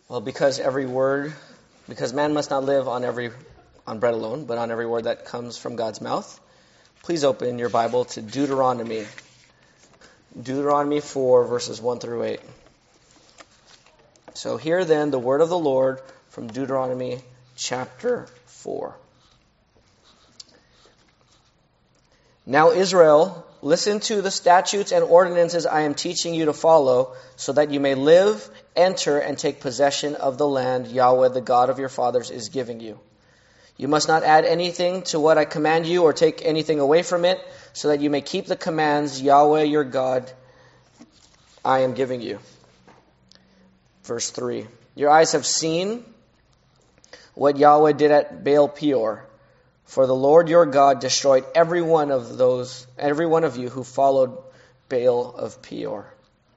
Well, because man must not live on bread alone, but on every word that comes from God's mouth, please open your Bible to Deuteronomy. Deuteronomy 4, verses 1 through 8. So hear then the word of the Lord from Deuteronomy chapter 4. Now Israel, listen to the statutes and ordinances I am teaching you to follow, so that you may live, enter, and take possession of the land Yahweh, the God of your fathers, is giving you. You must not add anything to what I command you or take anything away from it, so that you may keep the commands Yahweh your God I am giving you. Verse 3. Your eyes have seen what Yahweh did at Baal Peor. For the Lord your God destroyed every one of you who followed Baal of Peor.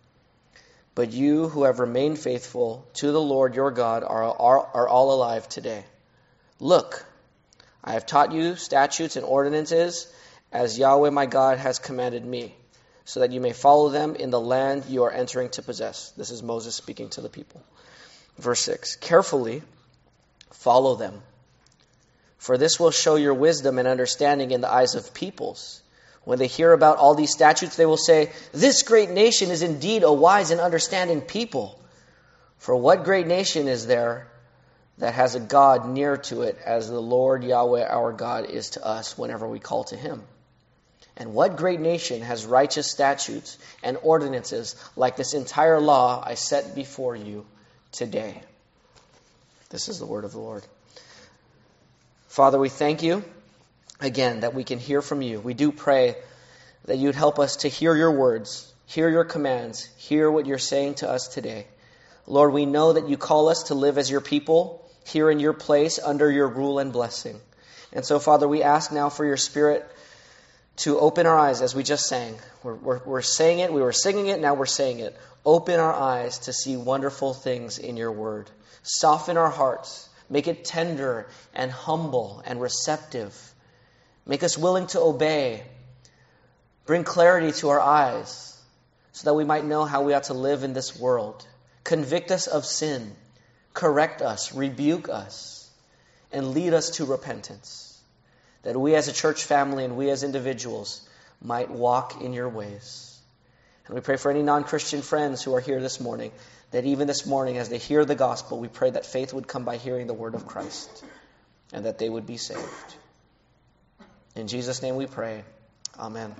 But you who have remained faithful to the Lord your God are all alive today. Look, I have taught you statutes and ordinances as Yahweh my God has commanded me, so that you may follow them in the land you are entering to possess. This is Moses speaking to the people. Verse 6. Carefully follow them, for this will show your wisdom and understanding in the eyes of peoples. When they hear about all these statutes, they will say, this great nation is indeed a wise and understanding people. For what great nation is there that has a God near to it as the Lord Yahweh our God is to us whenever we call to him? And what great nation has righteous statutes and ordinances like this entire law I set before you today? This is the word of the Lord. Father, we thank you again that we can hear from you. We do pray that you'd help us to hear your words, hear your commands, hear what you're saying to us today. Lord, we know that you call us to live as your people, here in your place, under your rule and blessing. And so, Father, we ask now for your Spirit to open our eyes as we just sang. We're saying it, we were singing it, now we're saying it. Open our eyes to see wonderful things in your word. Soften our hearts. Make it tender and humble and receptive. Make us willing to obey. Bring clarity to our eyes so that we might know how we ought to live in this world. Convict us of sin. Correct us. Rebuke us. And lead us to repentance. That we as a church family and we as individuals might walk in your ways. And we pray for any non-Christian friends who are here this morning, that even this morning as they hear the gospel, we pray that faith would come by hearing the word of Christ and that they would be saved. In Jesus' name we pray. Amen.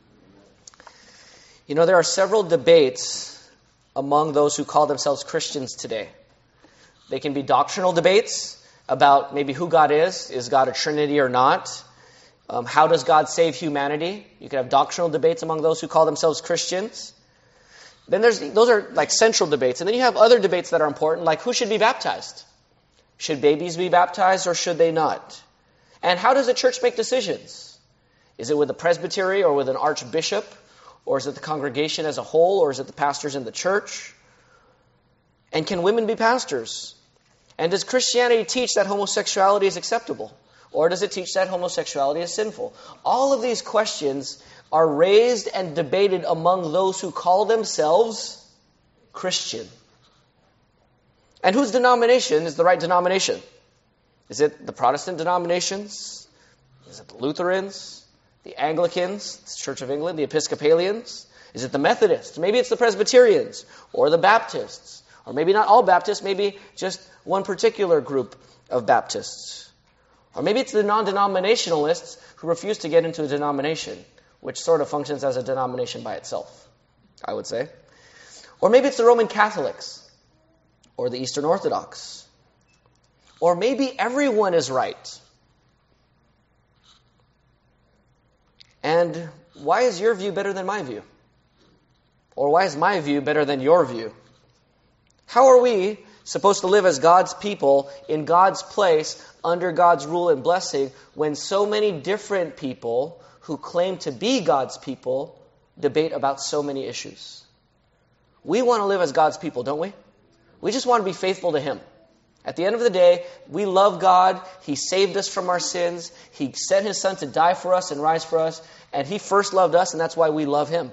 You know, there are several debates among those who call themselves Christians today. They can be doctrinal debates about maybe who God is. Is God a Trinity or not? How does God save humanity? You can have doctrinal debates among those who call themselves Christians. Then those are like central debates. And then you have other debates that are important, like who should be baptized? Should babies be baptized or should they not? And how does the church make decisions? Is it with the presbytery or with an archbishop? Or is it the congregation as a whole? Or is it the pastors in the church? And can women be pastors? And does Christianity teach that homosexuality is acceptable? Or does it teach that homosexuality is sinful? All of these questions are raised and debated among those who call themselves Christian. And whose denomination is the right denomination? Is it the Protestant denominations? Is it the Lutherans? The Anglicans? The Church of England? The Episcopalians? Is it the Methodists? Maybe it's the Presbyterians or the Baptists. Or maybe not all Baptists, maybe just one particular group of Baptists. Or maybe it's the non-denominationalists who refuse to get into a denomination, which sort of functions as a denomination by itself, I would say. Or maybe it's the Roman Catholics, or the Eastern Orthodox. Or maybe everyone is right. And why is your view better than my view? Or why is my view better than your view? How are we supposed to live as God's people in God's place under God's rule and blessing when so many different people who claim to be God's people debate about so many issues? We want to live as God's people, don't we? We just want to be faithful to Him. At the end of the day, we love God. He saved us from our sins. He sent His Son to die for us and rise for us. And He first loved us, and that's why we love Him.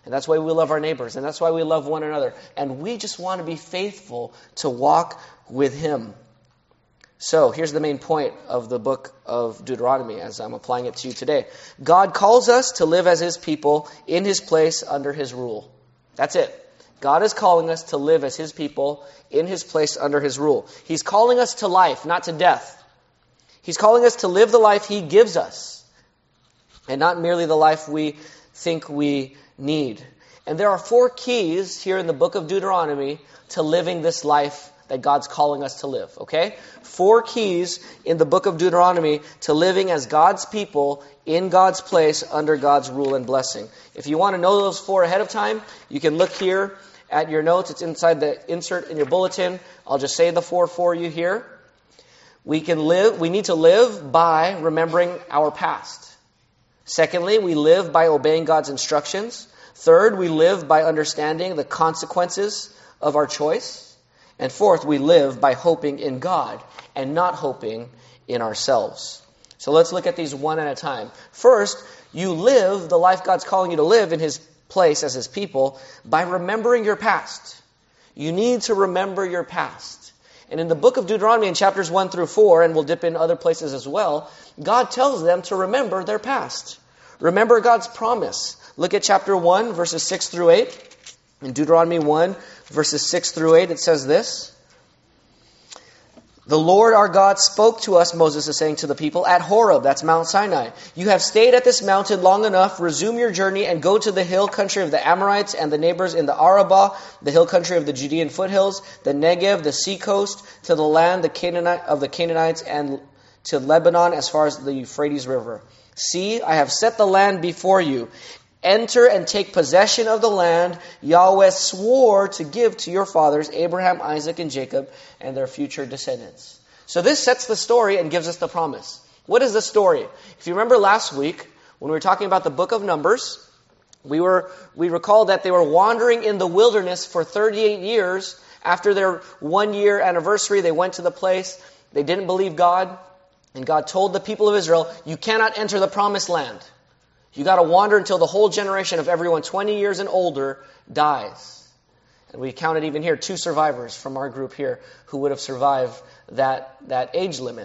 And that's why we love our neighbors. And that's why we love one another. And we just want to be faithful to walk with Him. So here's the main point of the book of Deuteronomy as I'm applying it to you today. God calls us to live as His people in His place under His rule. That's it. God is calling us to live as His people in His place under His rule. He's calling us to life, not to death. He's calling us to live the life He gives us, and not merely the life we think we need. And there are 4 keys here in the book of Deuteronomy to living this life that God's calling us to live, okay? 4 keys in the book of Deuteronomy to living as God's people in God's place under God's rule and blessing. If you want to know those 4 ahead of time, you can look here at your notes. It's inside the insert in your bulletin. I'll just say the 4 for you here. We need to live by remembering our past. Secondly, we live by obeying God's instructions. Third, we live by understanding the consequences of our choice. And fourth, we live by hoping in God and not hoping in ourselves. So let's look at these one at a time. First, you live the life God's calling you to live in His place as His people by remembering your past. You need to remember your past. And in the book of Deuteronomy in chapters 1 through 4, and we'll dip in other places as well, God tells them to remember their past. Remember God's promise. Look at chapter 1, verses 6 through 8. In Deuteronomy 1, verses 6 through 8, it says this. The Lord our God spoke to us, Moses is saying to the people, at Horeb, that's Mount Sinai. You have stayed at this mountain long enough. Resume your journey and go to the hill country of the Amorites and the neighbors in the Arabah, the hill country of the Judean foothills, the Negev, the seacoast, to the land of the Canaanites, and to Lebanon as far as the Euphrates River. See, I have set the land before you. Enter and take possession of the land Yahweh swore to give to your fathers, Abraham, Isaac, and Jacob, and their future descendants. So this sets the story and gives us the promise. What is the story? If you remember last week, when we were talking about the book of Numbers, we recalled that they were wandering in the wilderness for 38 years. After their 1-year anniversary, they went to the place. They didn't believe God. And God told the people of Israel, you cannot enter the promised land. You got to wander until the whole generation of everyone 20 years and older dies. And we counted even here 2 survivors from our group here who would have survived that age limit.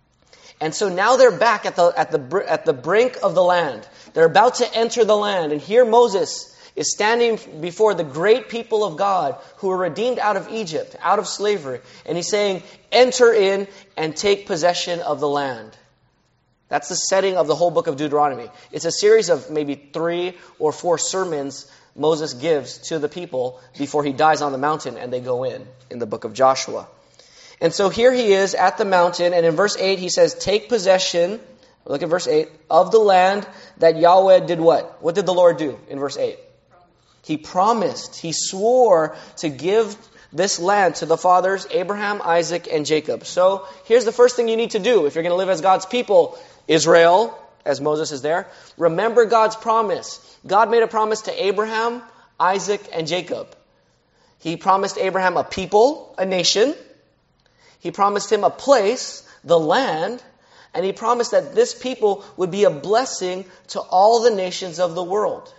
And so now they're back at the brink of the land. They're about to enter the land. And here Moses is standing before the great people of God who were redeemed out of Egypt, out of slavery. And he's saying, enter in and take possession of the land. That's the setting of the whole book of Deuteronomy. It's a series of maybe 3 or 4 sermons Moses gives to the people before he dies on the mountain and they go in the book of Joshua. And so here he is at the mountain, and in verse 8 he says, take possession, look at verse 8, of the land that Yahweh did what? What did the Lord do in verse 8? He promised, He swore to give this land to the fathers, Abraham, Isaac, and Jacob. So here's the first thing you need to do if you're going to live as God's people. Israel, as Moses is there, remember God's promise. God made a promise to Abraham, Isaac, and Jacob. He promised Abraham a people, a nation. He promised him a place, the land. And he promised that this people would be a blessing to all the nations of the world.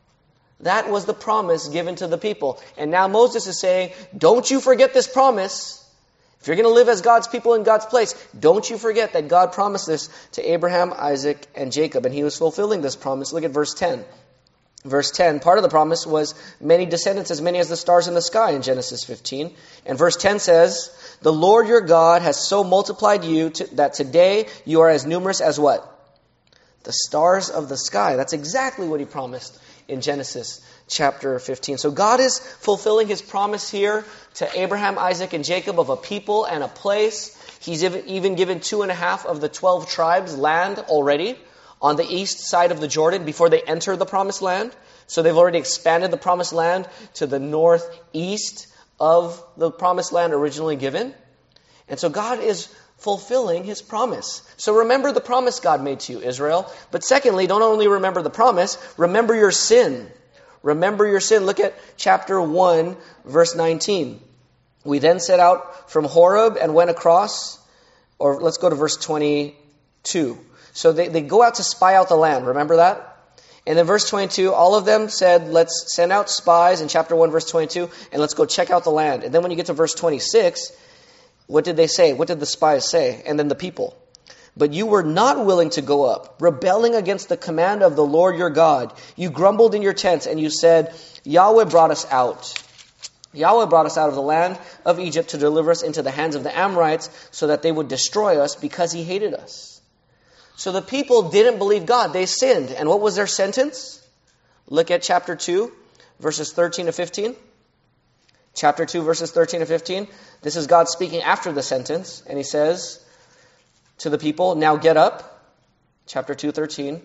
That was the promise given to the people. And now Moses is saying, don't you forget this promise. If you're going to live as God's people in God's place, don't you forget that God promised this to Abraham, Isaac, and Jacob. And He was fulfilling this promise. Look at verse 10. Verse 10, part of the promise was many descendants, as many as the stars in the sky in Genesis 15. And verse 10 says, the Lord your God has so multiplied you that today you are as numerous as what? The stars of the sky. That's exactly what He promised in Genesis chapter 15. So God is fulfilling His promise here to Abraham, Isaac, and Jacob of a people and a place. He's even given 2.5 of the 12 tribes land already on the east side of the Jordan before they enter the promised land. So they've already expanded the promised land to the northeast of the promised land originally given. And so God is fulfilling His promise. So remember the promise God made to you, Israel. But secondly, don't only remember the promise, remember your sin. Remember your sin. Look at chapter 1, verse 19. We then set out from Horeb and went across, or let's go to verse 22. So they go out to spy out the land. Remember that? And then verse 22, all of them said, let's send out spies in chapter 1, verse 22, and let's go check out the land. And then when you get to verse 26, what did they say? What did the spies say? And then the people. But you were not willing to go up, rebelling against the command of the Lord your God. You grumbled in your tents, and you said, Yahweh brought us out. Yahweh brought us out of the land of Egypt to deliver us into the hands of the Amorites so that they would destroy us because he hated us. So the people didn't believe God. They sinned. And what was their sentence? Look at chapter 2, verses 13 to 15. Chapter 2, verses 13 to 15. This is God speaking after the sentence. And he says to the people, now get up. Chapter 2, 13.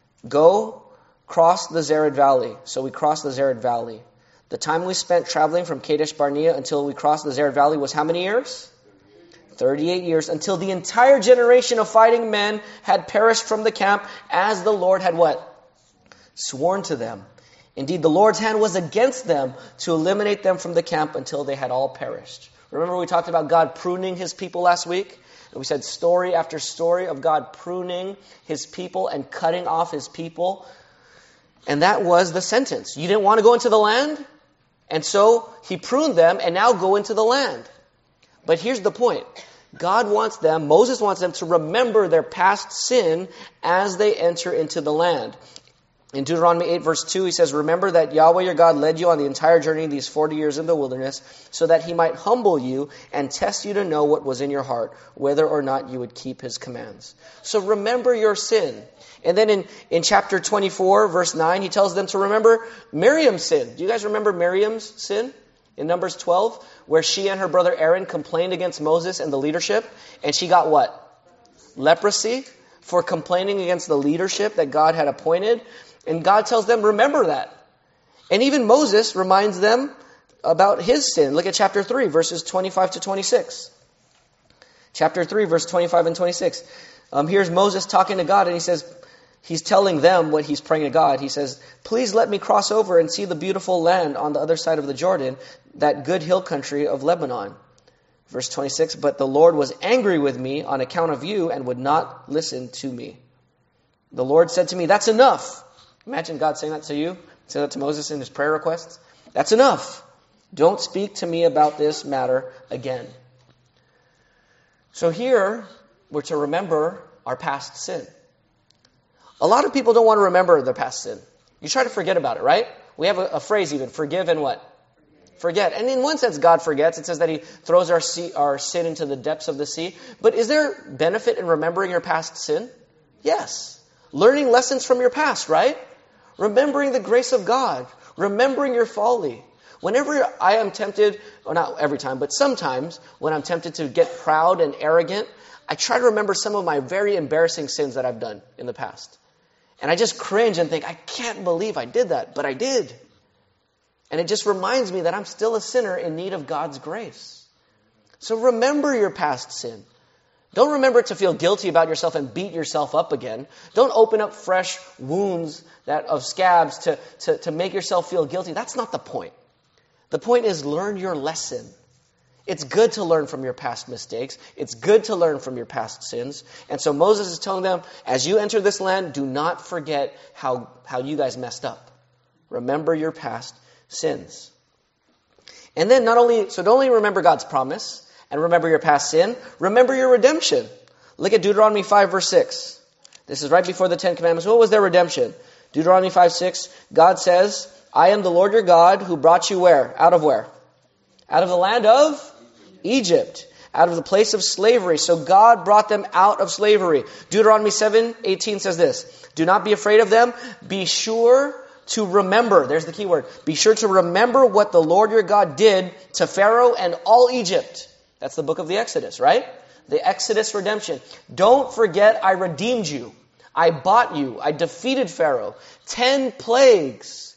Go cross the Zered Valley. So we crossed the Zered Valley. The time we spent traveling from Kadesh Barnea until we crossed the Zered Valley was how many years? 38 years, until the entire generation of fighting men had perished from the camp, as the Lord had what? Sworn to them. Indeed, the Lord's hand was against them to eliminate them from the camp until they had all perished. Remember we talked about God pruning his people last week? And we said story after story of God pruning his people and cutting off his people. And that was the sentence. You didn't want to go into the land? And so he pruned them, and now go into the land. But here's the point. God wants them, Moses wants them to remember their past sin as they enter into the land. In Deuteronomy 8 verse 2, he says, remember that Yahweh your God led you on the entire journey these 40 years in the wilderness, so that he might humble you and test you to know what was in your heart, whether or not you would keep his commands. So remember your sin. And then in chapter 24, verse 9, he tells them to remember Miriam's sin. Do you guys remember Miriam's sin? In Numbers 12, where she and her brother Aaron complained against Moses and the leadership. And she got what? Leprosy for complaining against the leadership that God had appointed. And God tells them, remember that. And even Moses reminds them about his sin. Look at chapter 3, verses 25 to 26. Chapter 3, verse 25 and 26. Here's Moses talking to God, and he says, he's telling them what he's praying to God. He says, please let me cross over and see the beautiful land on the other side of the Jordan, that good hill country of Lebanon. Verse 26, but the Lord was angry with me on account of you and would not listen to me. The Lord said to me, that's enough. Imagine God saying that to you, saying that to Moses in his prayer requests. That's enough. Don't speak to me about this matter again. So here, we're to remember our past sin. A lot of people don't want to remember their past sin. You try to forget about it, right? We have a phrase even, forgive and what? Forget. And in one sense, God forgets. It says that he throws our sin into the depths of the sea. But is there benefit in remembering your past sin? Yes. Learning lessons from your past, right? Remembering the grace of God. Remembering your folly. Whenever I am tempted, or not every time, but sometimes when I'm tempted to get proud and arrogant, I try to remember some of my very embarrassing sins that I've done in the past. And I just cringe and think, I can't believe I did that, but I did. And it just reminds me that I'm still a sinner in need of God's grace. So remember your past sin. Don't remember to feel guilty about yourself and beat yourself up again. Don't open up fresh wounds of scabs to make yourself feel guilty. That's not the point. The point is learn your lesson. It's good to learn from your past mistakes. It's good to learn from your past sins. And so Moses is telling them, as you enter this land, do not forget how you guys messed up. Remember your past sins. And then don't only remember God's promise and remember your past sin, remember your redemption. Look at Deuteronomy 5 verse 6. This is right before the Ten Commandments. What was their redemption? Deuteronomy 5, 6, God says, I am the Lord your God who brought you where? Out of where? Out of the land of Egypt, out of the place of slavery. So God brought them out of slavery. Deuteronomy 7:18 says this, do not be afraid of them. Be sure to remember. There's the key word. Be sure to remember what the Lord your God did to Pharaoh and all Egypt. That's the book of the Exodus, right? The Exodus redemption. Don't forget I redeemed you. I bought you. I defeated Pharaoh. 10 plagues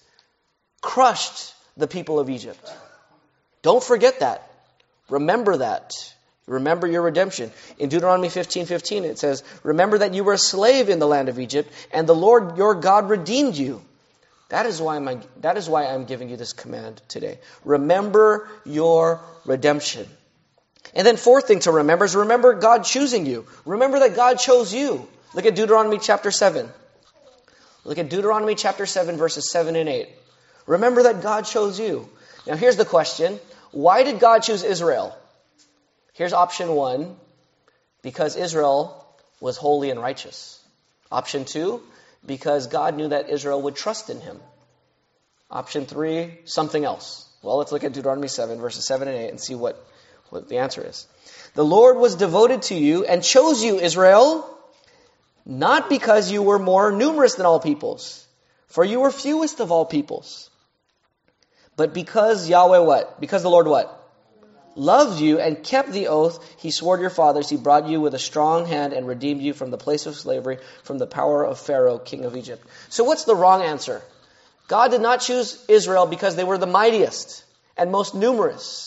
crushed the people of Egypt. Don't forget that. Remember that. Remember your redemption. In Deuteronomy 15:15 it says, remember that you were a slave in the land of Egypt, and the Lord your God redeemed you. That is why I'm giving you this command today. Remember your redemption. And then fourth thing to remember is remember God choosing you. Remember that God chose you. Look at Deuteronomy chapter 7. Look at Deuteronomy chapter 7, verses 7 and 8. Remember that God chose you. Now here's the question. Why did God choose Israel? Here's option 1. Because Israel was holy and righteous. Option 2. Because God knew that Israel would trust in him. Option 3. Something else. Well, let's look at Deuteronomy 7, verses 7 and 8 and see what the answer is. The Lord was devoted to you and chose you, Israel, not because you were more numerous than all peoples, for you were fewest of all peoples, but because Yahweh what? Because the Lord what? Loved you and kept the oath he swore to your fathers. He brought you with a strong hand and redeemed you from the place of slavery, from the power of Pharaoh, king of Egypt. So what's the wrong answer? God did not choose Israel because they were the mightiest and most numerous.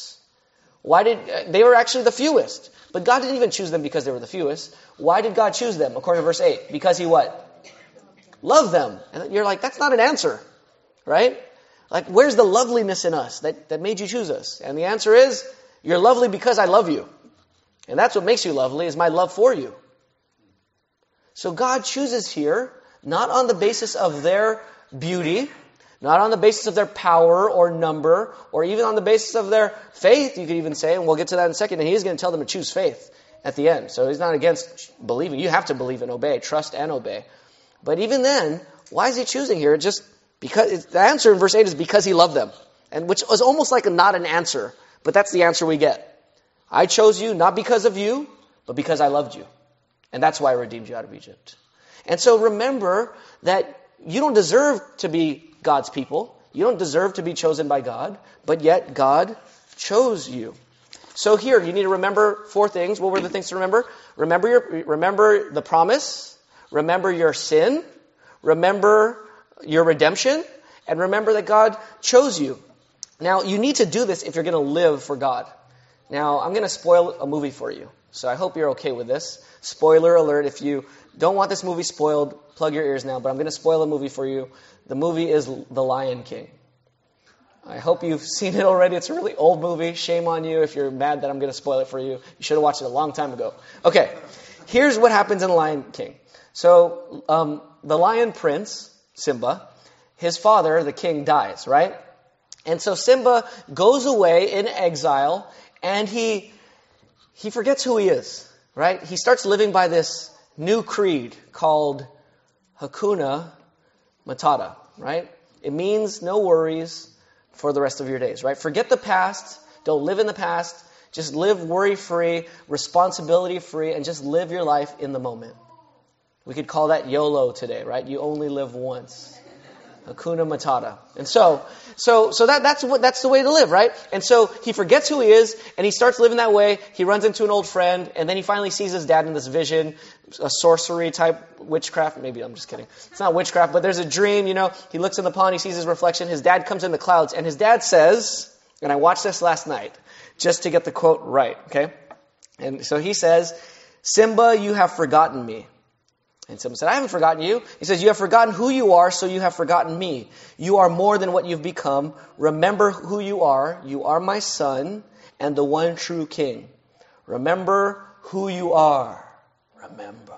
They were actually the fewest. But God didn't even choose them because they were the fewest. Why did God choose them? According to verse 8. Because he what? Loved them. And you're like, that's not an answer. Right? Like, where's the loveliness in us that made you choose us? And the answer is, you're lovely because I love you. And that's what makes you lovely, is my love for you. So God chooses here, not on the basis of their beauty, not on the basis of their power or number, or even on the basis of their faith, you could even say, and we'll get to that in a second, and he's going to tell them to choose faith at the end. So he's not against believing. You have to believe and obey, trust and obey. But even then, why is he choosing here? Just because the answer in verse 8 is because he loved them. And which was almost like not an answer, but that's the answer we get. I chose you not because of you, but because I loved you. And that's why I redeemed you out of Egypt. And so remember that you don't deserve to be God's people. You don't deserve to be chosen by God, but yet God chose you. So here, you need to remember 4 things. What were the things to remember? Remember the promise. Remember your sin. Remember your redemption. And remember that God chose you. Now, you need to do this if you're going to live for God. Now, I'm going to spoil a movie for you. So I hope you're okay with this. Spoiler alert. If you don't want this movie spoiled, plug your ears now. But I'm going to spoil a movie for you. The movie is The Lion King. I hope you've seen it already. It's a really old movie. Shame on you if you're mad that I'm going to spoil it for you. You should have watched it a long time ago. Okay, here's what happens in The Lion King. So, the lion prince, Simba, his father, the king, dies, right? And so Simba goes away in exile, and he forgets who he is, right? He starts living by this new creed called Hakuna Matata, right? It means no worries for the rest of your days, right? Forget the past. Don't live in the past. Just live worry-free, responsibility-free, and just live your life in the moment. We could call that YOLO today, right? You only live once. Hakuna Matata. And so that's the way to live, right? And so he forgets who he is, and he starts living that way. He runs into an old friend, and then he finally sees his dad in this vision, a sorcery type witchcraft. Maybe I'm just kidding. It's not witchcraft, but there's a dream, He looks in the pond, he sees his reflection. His dad comes in the clouds, and his dad says, and I watched this last night, just to get the quote right, okay? And so he says, Simba, you have forgotten me. And Simba said, I haven't forgotten you. He says, you have forgotten who you are, so you have forgotten me. You are more than what you've become. Remember who you are. You are my son and the one true king. Remember who you are. Remember.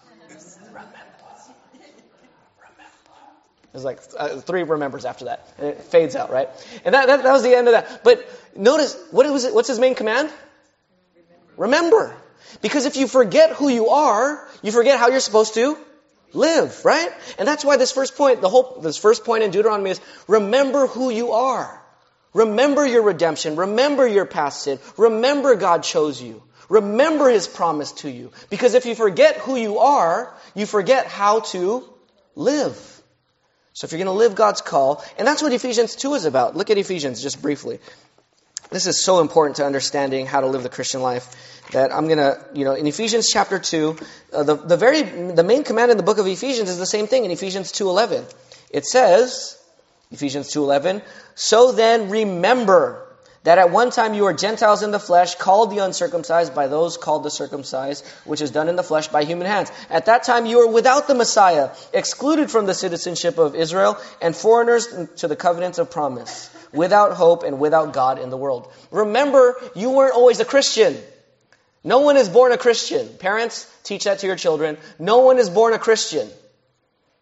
There's like 3 remembers after that. And it fades out, right? And that was the end of that. But notice, what's his main command? Remember. Because if you forget who you are, you forget how you're supposed to live, right? And that's why this first point in Deuteronomy is remember who you are. Remember your redemption. Remember your past sin. Remember God chose you. Remember His promise to you. Because if you forget who you are, you forget how to live. So if you're going to live God's call, and that's what Ephesians 2 is about. Look at Ephesians just briefly. This is so important to understanding how to live the Christian life that I'm going to, in Ephesians chapter 2, the main command in the book of Ephesians is the same thing in Ephesians 2:11. It says, Ephesians 2:11, so then remember that at one time you were Gentiles in the flesh, called the uncircumcised by those called the circumcised, which is done in the flesh by human hands. At that time you were without the Messiah, excluded from the citizenship of Israel, and foreigners to the covenants of promise, without hope and without God in the world. Remember, you weren't always a Christian. No one is born a Christian. Parents, teach that to your children. No one is born a Christian.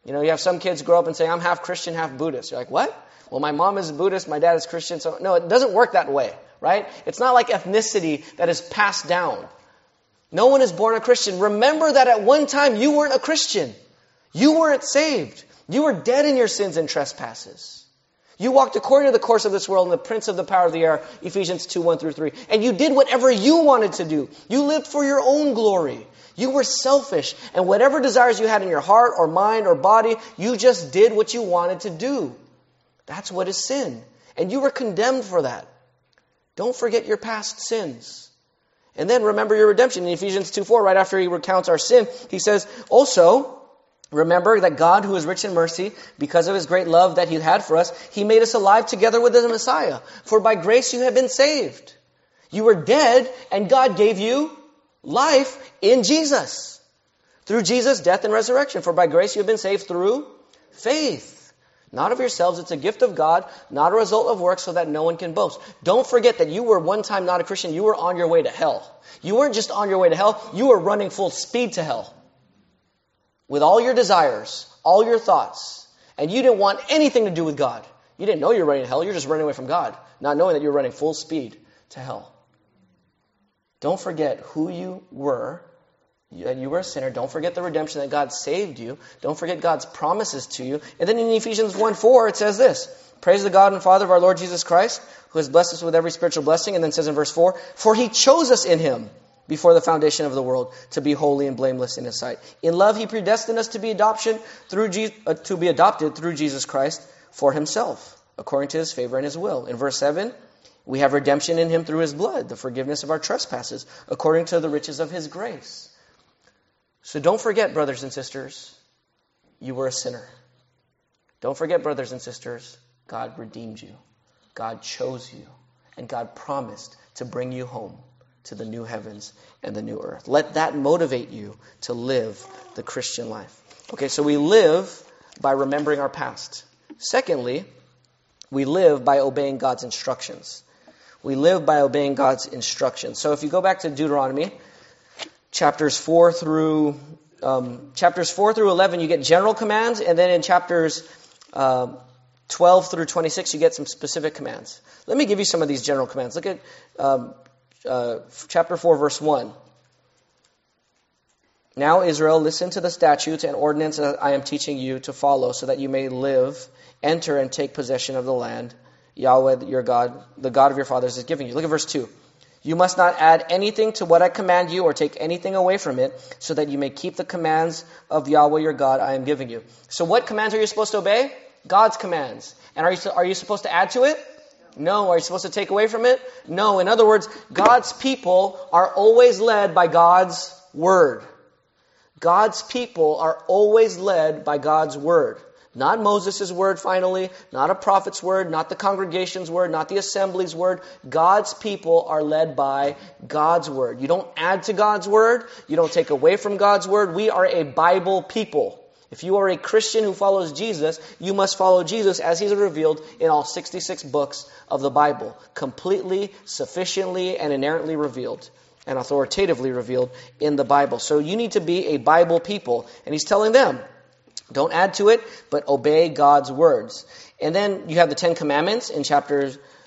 You know, you have some kids grow up and say, I'm half Christian, half Buddhist. You're like, what? Well, my mom is Buddhist, my dad is Christian. So no, it doesn't work that way, right? It's not like ethnicity that is passed down. No one is born a Christian. Remember that at one time you weren't a Christian. You weren't saved. You were dead in your sins and trespasses. You walked according to the course of this world and the prince of the power of the air, Ephesians 2:1-3. And you did whatever you wanted to do. You lived for your own glory. You were selfish. And whatever desires you had in your heart or mind or body, you just did what you wanted to do. That's what is sin. And you were condemned for that. Don't forget your past sins. And then remember your redemption. In Ephesians 2:4, right after he recounts our sin, he says, also, remember that God, who is rich in mercy, because of his great love that he had for us, he made us alive together with the Messiah. For by grace you have been saved. You were dead, and God gave you life in Jesus. Through Jesus' death and resurrection. For by grace you have been saved through faith. Not of yourselves, it's a gift of God, not a result of works, so that no one can boast. Don't forget that you were one time not a Christian, you were on your way to hell. You weren't just on your way to hell, you were running full speed to hell. With all your desires, all your thoughts, and you didn't want anything to do with God. You didn't know you were running to hell, you're just running away from God, not knowing that you're running full speed to hell. Don't forget who you were. You were a sinner. Don't forget the redemption that God saved you. Don't forget God's promises to you. And then in Ephesians 1:4, it says this, praise the God and Father of our Lord Jesus Christ, who has blessed us with every spiritual blessing. And then it says in verse 4, for he chose us in him before the foundation of the world to be holy and blameless in his sight. In love, he predestined us to be adopted through Jesus Christ for himself, according to his favor and his will. In verse 7, we have redemption in him through his blood, the forgiveness of our trespasses, according to the riches of his grace. So don't forget, brothers and sisters, you were a sinner. Don't forget, brothers and sisters, God redeemed you. God chose you. And God promised to bring you home to the new heavens and the new earth. Let that motivate you to live the Christian life. Okay, so we live by remembering our past. Secondly, we live by obeying God's instructions. We live by obeying God's instructions. So if you go back to Deuteronomy, chapters 4 through 11, you get general commands, and then in chapters 12 through 26, you get some specific commands. Let me give you some of these general commands. Look at chapter 4, verse 1. Now, Israel, listen to the statutes and ordinances that I am teaching you to follow, so that you may live, enter, and take possession of the land Yahweh, your God, the God of your fathers, is giving you. Look at verse 2. You must not add anything to what I command you or take anything away from it, so that you may keep the commands of Yahweh your God I am giving you. So what commands are you supposed to obey? God's commands. And are you supposed to add to it? No. Are you supposed to take away from it? No. In other words, God's people are always led by God's word. God's people are always led by God's word. Not Moses' word, finally, not a prophet's word, not the congregation's word, not the assembly's word. God's people are led by God's word. You don't add to God's word. You don't take away from God's word. We are a Bible people. If you are a Christian who follows Jesus, you must follow Jesus as he's revealed in all 66 books of the Bible. Completely, sufficiently, and inerrantly revealed, and authoritatively revealed in the Bible. So you need to be a Bible people. And he's telling them, don't add to it, but obey God's words. And then you have the 10 Commandments in chapter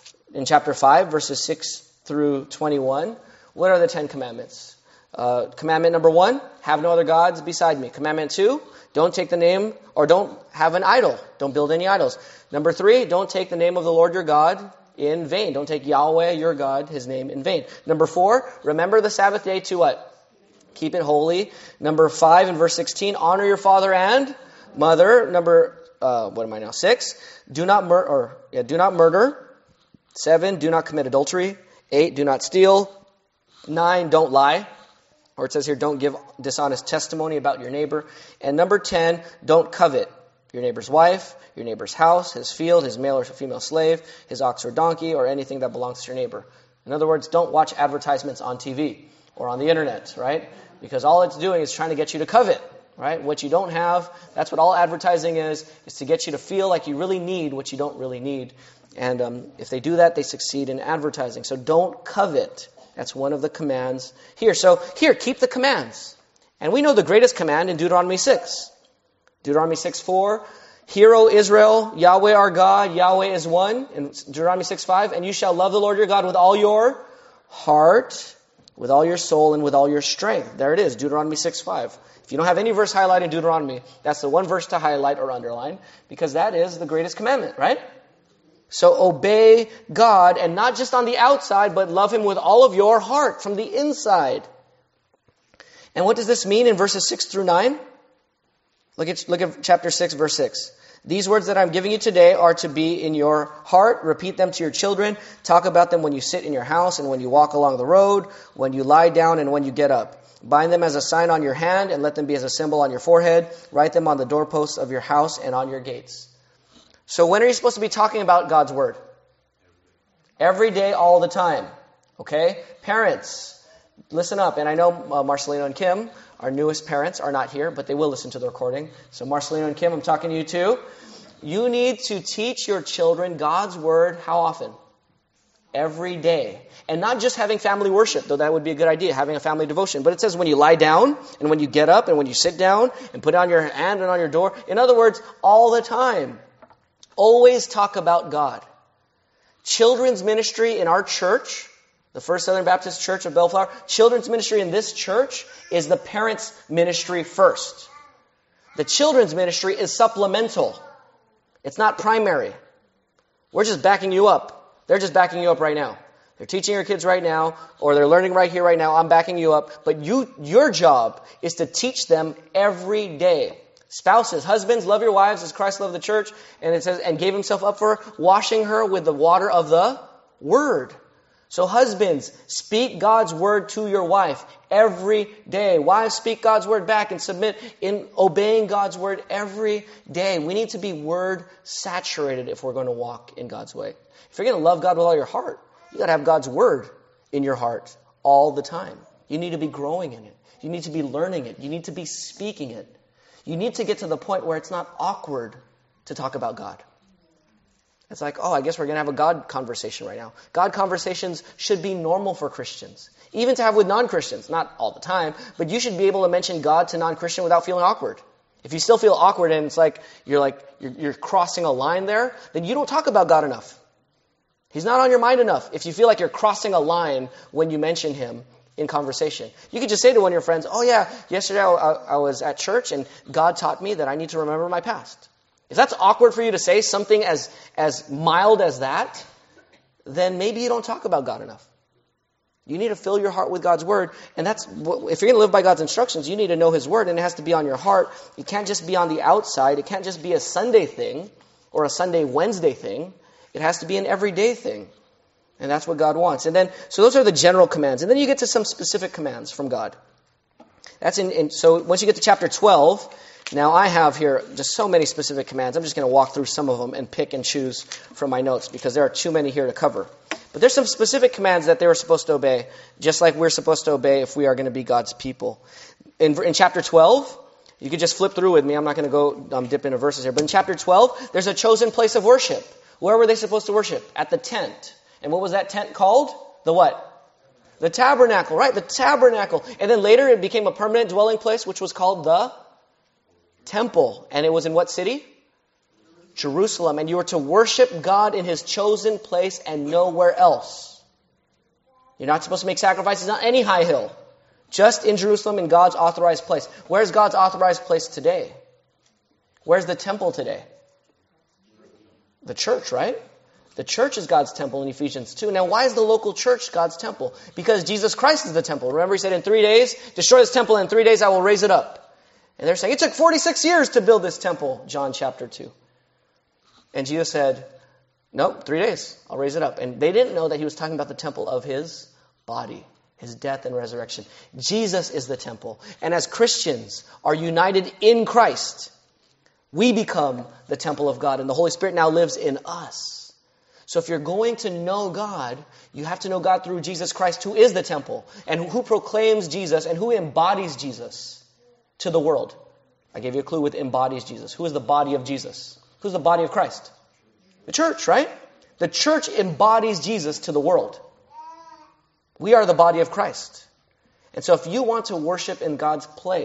5, verses 6 through 21. What are the 10 Commandments? Commandment number 1, have no other gods beside me. Commandment 2, don't take the name, or don't have an idol. Don't build any idols. Number 3, don't take the name of the Lord your God in vain. Don't take Yahweh your God, his name, in vain. Number 4, remember the Sabbath day to what? Keep it holy. Number 5 in verse 16, honor your father and mother. Number 6, do not murder. 7, do not commit adultery. 8, do not steal. 9, don't lie. Or it says here, don't give dishonest testimony about your neighbor. And number 10, don't covet your neighbor's wife, your neighbor's house, his field, his male or female slave, his ox or donkey, or anything that belongs to your neighbor. In other words, don't watch advertisements on TV or on the internet, right? Because all it's doing is trying to get you to covet. Right? What you don't have, that's what all advertising is to get you to feel like you really need what you don't really need. And if they do that, they succeed in advertising. So don't covet. That's one of the commands here. So here, keep the commands. And we know the greatest command in Deuteronomy 6. Deuteronomy 6:4. Hear, O Israel, Yahweh our God, Yahweh is one. In Deuteronomy 6:5, and you shall love the Lord your God with all your heart, with all your soul, and with all your strength. There it is, Deuteronomy 6:5. If you don't have any verse highlighted in Deuteronomy, that's the one verse to highlight or underline, because that is the greatest commandment, right? So obey God, and not just on the outside, but love Him with all of your heart, from the inside. And what does this mean in verses 6 through 9? Look at chapter 6, verse 6. These words that I'm giving you today are to be in your heart. Repeat them to your children. Talk about them when you sit in your house and when you walk along the road, when you lie down and when you get up. Bind them as a sign on your hand and let them be as a symbol on your forehead. Write them on the doorposts of your house and on your gates. So when are you supposed to be talking about God's word? Every day, all the time. Okay? Parents, listen up. And I know Marcelino and Kim, our newest parents, are not here, but they will listen to the recording. So Marcelino and Kim, I'm talking to you too. You need to teach your children God's word how often? Every day. And not just having family worship, though that would be a good idea, having a family devotion. But it says when you lie down, and when you get up, and when you sit down, and put on your hand and on your door. In other words, all the time. Always talk about God. Children's ministry in our church, the First Southern Baptist Church of Bellflower, children's ministry in this church is the parents' ministry first. The children's ministry is supplemental. It's not primary. We're just backing you up. They're just backing you up right now. They're teaching your kids right now, or they're learning right here, right now. I'm backing you up. But your job is to teach them every day. Spouses, husbands, love your wives as Christ loved the church, and it says, and gave himself up for her, washing her with the water of the word. So husbands, speak God's word to your wife every day. Wives, speak God's word back and submit in obeying God's word every day. We need to be word saturated if we're going to walk in God's way. If you're going to love God with all your heart, you got to have God's word in your heart all the time. You need to be growing in it. You need to be learning it. You need to be speaking it. You need to get to the point where it's not awkward to talk about God. It's like, I guess we're going to have a God conversation right now. God conversations should be normal for Christians. Even to have with non-Christians. Not all the time, but you should be able to mention God to non-Christian without feeling awkward. If you still feel awkward and it's like you're crossing a line there, then you don't talk about God enough. He's not on your mind enough. If you feel like you're crossing a line when you mention Him in conversation. You could just say to one of your friends, yesterday I was at church and God taught me that I need to remember my past. If that's awkward for you to say something as mild as that, then maybe you don't talk about God enough. You need to fill your heart with God's word. And if you're going to live by God's instructions, you need to know His word, and it has to be on your heart. It can't just be on the outside. It can't just be a Sunday thing or a Sunday Wednesday thing. It has to be an everyday thing. And that's what God wants. And then, so those are the general commands. And then you get to some specific commands from God. So once you get to chapter 12, now I have here just so many specific commands. I'm just going to walk through some of them and pick and choose from my notes because there are too many here to cover. But there's some specific commands that they were supposed to obey, just like we're supposed to obey if we are going to be God's people. In chapter 12, you could just flip through with me. I'm not going to go dip into verses here. But in chapter 12, there's a chosen place of worship. Where were they supposed to worship? At the tent. And what was that tent called? The what? The tabernacle, right? The tabernacle. And then later it became a permanent dwelling place, which was called the temple. And it was in what city? Jerusalem. And you were to worship God in His chosen place and nowhere else. You're not supposed to make sacrifices on any high hill. Just in Jerusalem in God's authorized place. Where's God's authorized place today? Where's the temple today? The church, right? The church is God's temple in Ephesians 2. Now, why is the local church God's temple? Because Jesus Christ is the temple. Remember, He said in 3 days, destroy this temple, and in 3 days I will raise it up. And they're saying, it took 46 years to build this temple, John chapter 2. And Jesus said, nope, 3 days, I'll raise it up. And they didn't know that He was talking about the temple of His body, His death and resurrection. Jesus is the temple. And as Christians are united in Christ, we become the temple of God. And the Holy Spirit now lives in us. So if you're going to know God, you have to know God through Jesus Christ, who is the temple, and who proclaims Jesus, and who embodies Jesus to the world. I gave you a clue with embodies Jesus. Who is the body of Jesus? Who's the body of Christ? The church, right? The church embodies Jesus to the world. We are the body of Christ. And so if you want to worship in God's place,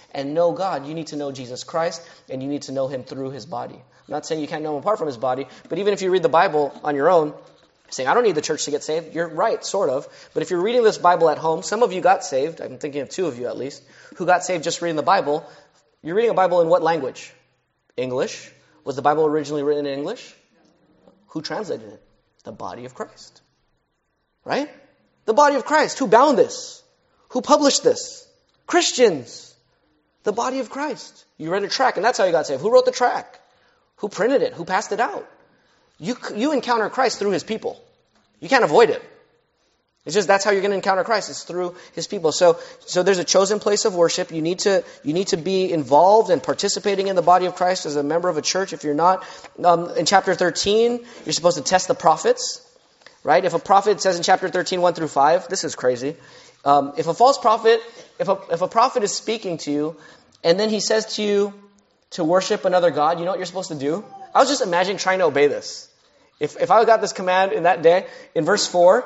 and know God, you need to know Jesus Christ, and you need to know him through his body. I'm not saying you can't know him apart from his body, but even if you read the Bible on your own, saying, I don't need the church to get saved, you're right, sort of. But if you're reading this Bible at home, some of you got saved, I'm thinking of 2 of you at least, who got saved just reading the Bible. You're reading a Bible in what language? English. Was the Bible originally written in English? Who translated it? The body of Christ. Right? The body of Christ. Who bound this? Who published this? Christians. The body of Christ. You read a tract, and that's how you got saved. Who wrote the tract? Who printed it? Who passed it out? You encounter Christ through his people. You can't avoid it. It's just that's how you're going to encounter Christ. It's through his people. So there's a chosen place of worship. You need to be involved and participating in the body of Christ as a member of a church. If you're not, in chapter 13, you're supposed to test the prophets, right? If a prophet, it says in chapter 13, 1 through 5, this is crazy. If a false prophet, if a prophet is speaking to you, and then he says to you to worship another god, you know what you're supposed to do? I was just imagining trying to obey this. If I got this command in that day, in verse 4,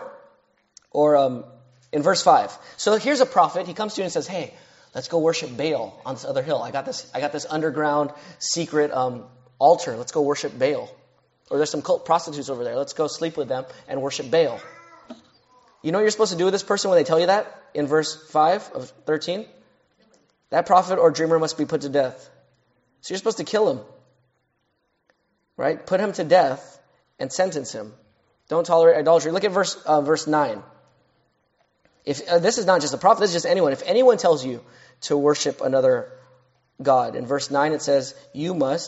or in verse 5. So here's a prophet. He comes to you and says, hey, let's go worship Baal on this other hill. I got this underground secret altar. Let's go worship Baal. Or there's some cult prostitutes over there. Let's go sleep with them and worship Baal. You know what you're supposed to do with this person when they tell you that? In verse 5 of 13? That prophet or dreamer must be put to death. So you're supposed to kill him. Right? Put him to death and sentence him. Don't tolerate idolatry. Look at verse 9. If this is not just a prophet, this is just anyone. If anyone tells you to worship another god, in verse 9 it says, you must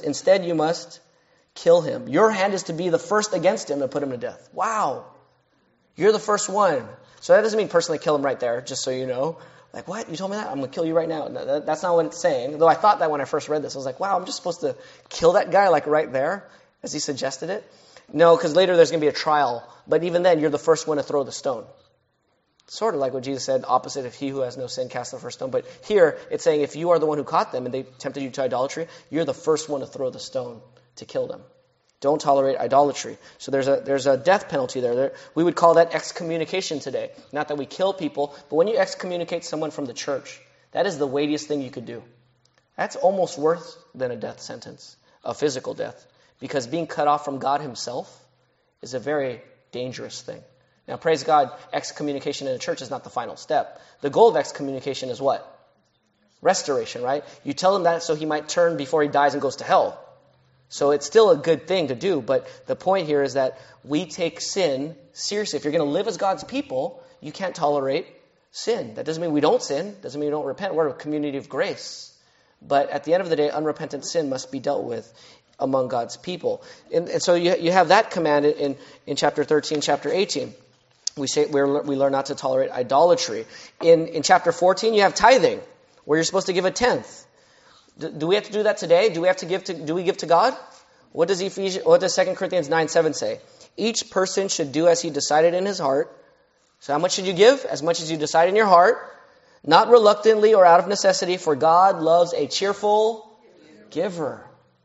kill him. Your hand is to be the first against him and put him to death. Wow. You're the first one. So that doesn't mean personally kill him right there, just so you know. Like, what? You told me that? I'm going to kill you right now. No, that's not what it's saying. Though I thought that when I first read this. I was like, wow, I'm just supposed to kill that guy like right there, as he suggested it? No, because later there's going to be a trial. But even then, you're the first one to throw the stone. Sort of like what Jesus said, opposite of he who has no sin cast the first stone. But here, it's saying if you are the one who caught them and they tempted you to idolatry, you're the first one to throw the stone to kill them. Don't tolerate idolatry. So there's a death penalty there. We would call that excommunication today. Not that we kill people, but when you excommunicate someone from the church, that is the weightiest thing you could do. That's almost worse than a death sentence, a physical death. Because being cut off from God himself is a very dangerous thing. Now, praise God, excommunication in the church is not the final step. The goal of excommunication is what? Restoration, right? You tell him that so he might turn before he dies and goes to hell. So it's still a good thing to do, but the point here is that we take sin seriously. If you're going to live as God's people, you can't tolerate sin. That doesn't mean we don't sin. Doesn't mean we don't repent. We're a community of grace. But at the end of the day, unrepentant sin must be dealt with among God's people. And so you have that command in chapter 13, chapter 18. We learn not to tolerate idolatry. In chapter 14, you have tithing, where you're supposed to give a tenth. Do we have to do that today? Do we give to God? What does 2 Corinthians 9:7 say? Each person should do as he decided in his heart. So how much should you give? As much as you decide in your heart, not reluctantly or out of necessity, for God loves a cheerful giver.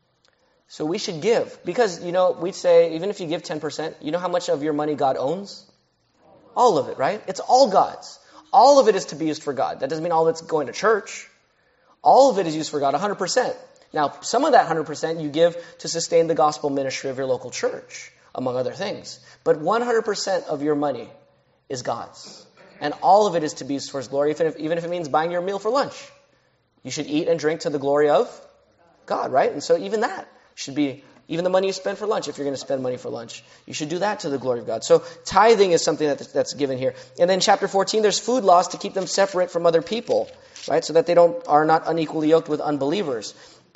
So we should give. Because, we'd say, even if you give 10%, you know how much of your money God owns? All of it, right? It's all God's. All of it is to be used for God. That doesn't mean all of it's going to church. All of it is used for God, 100%. Now, some of that 100% you give to sustain the gospel ministry of your local church, among other things. But 100% of your money is God's. And all of it is to be used for his glory, even if it means buying your meal for lunch. You should eat and drink to the glory of God, right? And so even that should be, even the money you spend for lunch, if you're going to spend money for lunch, you should do that to the glory of God. So tithing is something that's given here. And then chapter 14, there's food laws to keep them separate from other people, right? So that they are not unequally yoked with unbelievers.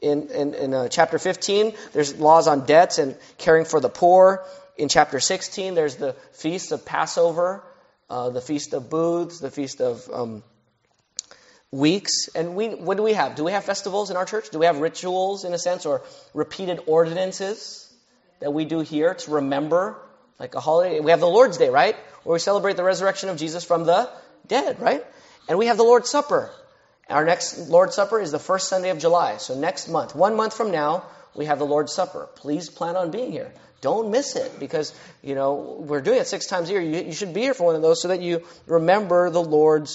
In chapter 15, there's laws on debts and caring for the poor. In chapter 16, there's the feast of Passover, the feast of booths, the feast of weeks. And what do we have? Do we have festivals in our church? Do we have rituals, in a sense, or repeated ordinances that we do here to remember, like a holiday? We have the Lord's Day, right? Where we celebrate the resurrection of Jesus from the dead, right? And we have the Lord's Supper. Our next Lord's Supper is the first Sunday of July. So next month, 1 month from now, we have the Lord's Supper. Please plan on being here. Don't miss it, because, we're doing it 6 times a year. You should be here for one of those so that you remember the Lord's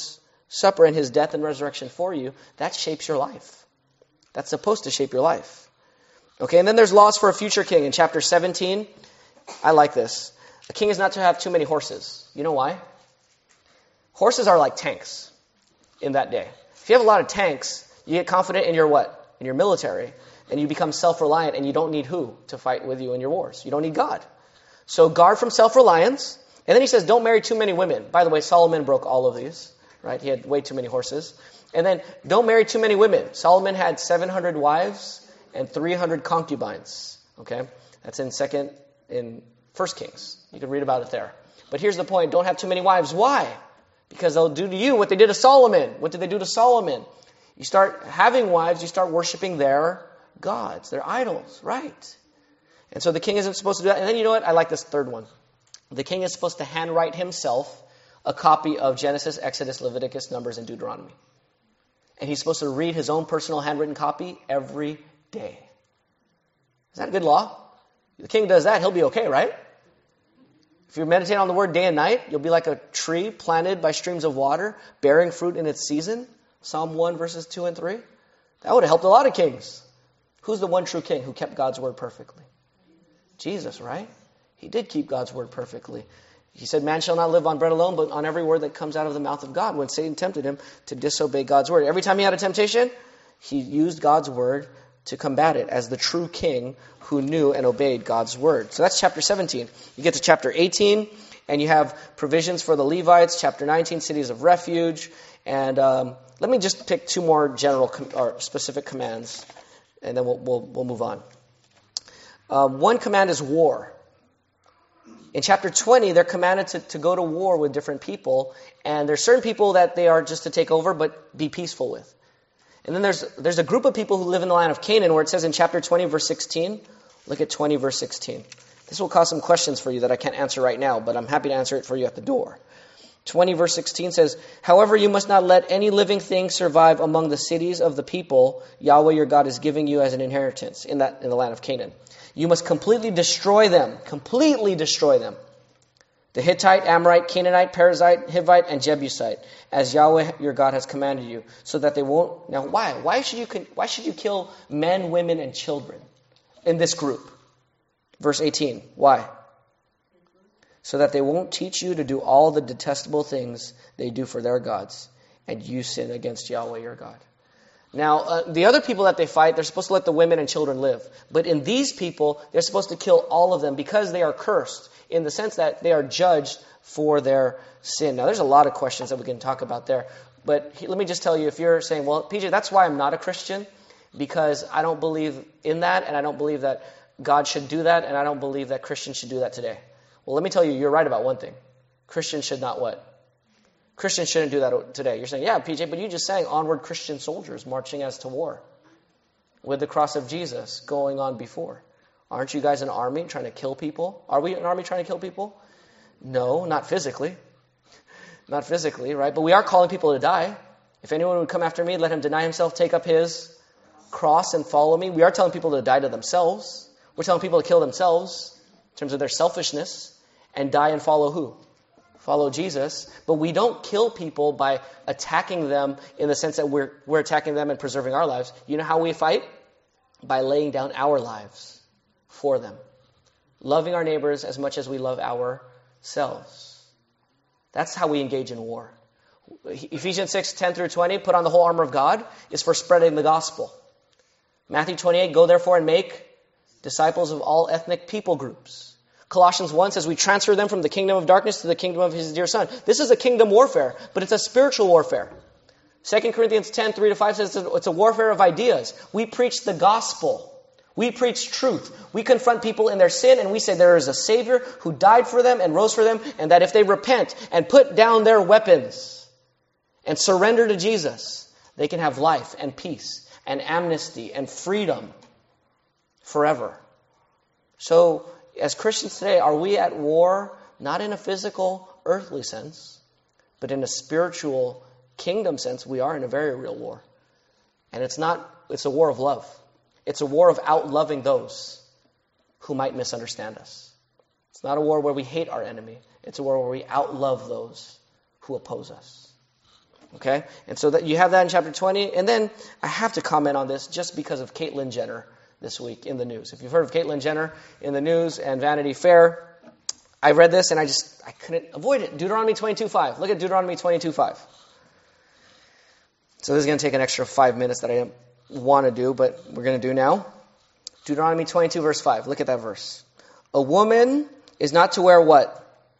Supper and his death and resurrection for you, that shapes your life. That's supposed to shape your life. Okay, and then there's laws for a future king in chapter 17. I like this. A king is not to have too many horses. You know why? Horses are like tanks in that day. If you have a lot of tanks, you get confident in your what? In your military. And you become self-reliant, and you don't need who to fight with you in your wars? You don't need God. So guard from self-reliance. And then he says, don't marry too many women. By the way, Solomon broke all of these, right? He had way too many horses. And then don't marry too many women. Solomon had 700 wives and 300 concubines. Okay? That's in 1 Kings. You can read about it there. But here's the point. Don't have too many wives. Why? Because they'll do to you what they did to Solomon. What did they do to Solomon? You start having wives, you start worshiping their gods, their idols, right? And so the king isn't supposed to do that. And then you know what? I like this third one. The king is supposed to handwrite himself a copy of Genesis, Exodus, Leviticus, Numbers, and Deuteronomy. And he's supposed to read his own personal handwritten copy every day. Is that a good law? The king does that, he'll be okay, right? If you meditate on the word day and night, you'll be like a tree planted by streams of water, bearing fruit in its season. Psalm 1, verses 2 and 3. That would have helped a lot of kings. Who's the one true king who kept God's word perfectly? Jesus, right? He did keep God's word perfectly. He said, man shall not live on bread alone, but on every word that comes out of the mouth of God, when Satan tempted him to disobey God's word. Every time he had a temptation, he used God's word to combat it as the true king who knew and obeyed God's word. So that's chapter 17. You get to chapter 18, and you have provisions for the Levites. Chapter 19, cities of refuge. And let me just pick two more general or specific commands, and then we'll move on. One command is war. In chapter 20, they're commanded to go to war with different people, and there's certain people that they are just to take over but be peaceful with. And then there's a group of people who live in the land of Canaan, where it says in chapter 20, verse 16, look at 20, verse 16. This will cause some questions for you that I can't answer right now, but I'm happy to answer it for you at the door. 20, verse 16 says, however, you must not let any living thing survive among the cities of the people Yahweh your God is giving you as an inheritance in the land of Canaan. You must completely destroy them. Completely destroy them. The Hittite, Amorite, Canaanite, Perizzite, Hivite, and Jebusite, as Yahweh your God has commanded you, so that they won't... Now, why? Why should you kill men, women, and children in this group? Verse 18. Why? So that they won't teach you to do all the detestable things they do for their gods, and you sin against Yahweh your God. Now, the other people that they fight, they're supposed to let the women and children live. But in these people, they're supposed to kill all of them because they are cursed, in the sense that they are judged for their sin. Now, there's a lot of questions that we can talk about there. But let me just tell you, if you're saying, well, PJ, that's why I'm not a Christian, because I don't believe in that, and I don't believe that God should do that, and I don't believe that Christians should do that today. Well, let me tell you, you're right about one thing. Christians should not what? Christians shouldn't do that today. You're saying, yeah, PJ, but you just sang onward Christian soldiers marching as to war with the cross of Jesus going on before. Aren't you guys an army trying to kill people? Are we an army trying to kill people? No, not physically. Not physically, right? But we are calling people to die. If anyone would come after me, let him deny himself, take up his cross and follow me. We are telling people to die to themselves. We're telling people to kill themselves in terms of their selfishness and die and follow who? Follow Jesus. But we don't kill people by attacking them in the sense that we're attacking them and preserving our lives. You know how we fight? By laying down our lives for them. Loving our neighbors as much as we love ourselves. That's how we engage in war. Ephesians 6, 10 through 20, put on the whole armor of God, is for spreading the gospel. Matthew 28, go therefore and make disciples of all ethnic people groups. Colossians 1 says we transfer them from the kingdom of darkness to the kingdom of his dear son. This is a kingdom warfare, but it's a spiritual warfare. 2 Corinthians 10, 3 to 5 says it's a warfare of ideas. We preach the gospel. We preach truth. We confront people in their sin, and we say there is a Savior who died for them and rose for them, and that if they repent and put down their weapons and surrender to Jesus, they can have life and peace and amnesty and freedom forever. So, as Christians today, are we at war, not in a physical, earthly sense, but in a spiritual kingdom sense? We are in a very real war. And it's a war of love. It's a war of out-loving those who might misunderstand us. It's not a war where we hate our enemy. It's a war where we out-love those who oppose us. Okay? And so that you have that in chapter 20. And then I have to comment on this just because of Caitlyn Jenner this week in the news. If you've heard of Caitlyn Jenner in the news and Vanity Fair, I read this and I couldn't avoid it. Deuteronomy 22:5. Look at Deuteronomy 22:5. So this is going to take an extra 5 minutes that I didn't want to do, but we're going to do now. Deuteronomy 22 verse 5. Look at that verse. A woman is not to wear what?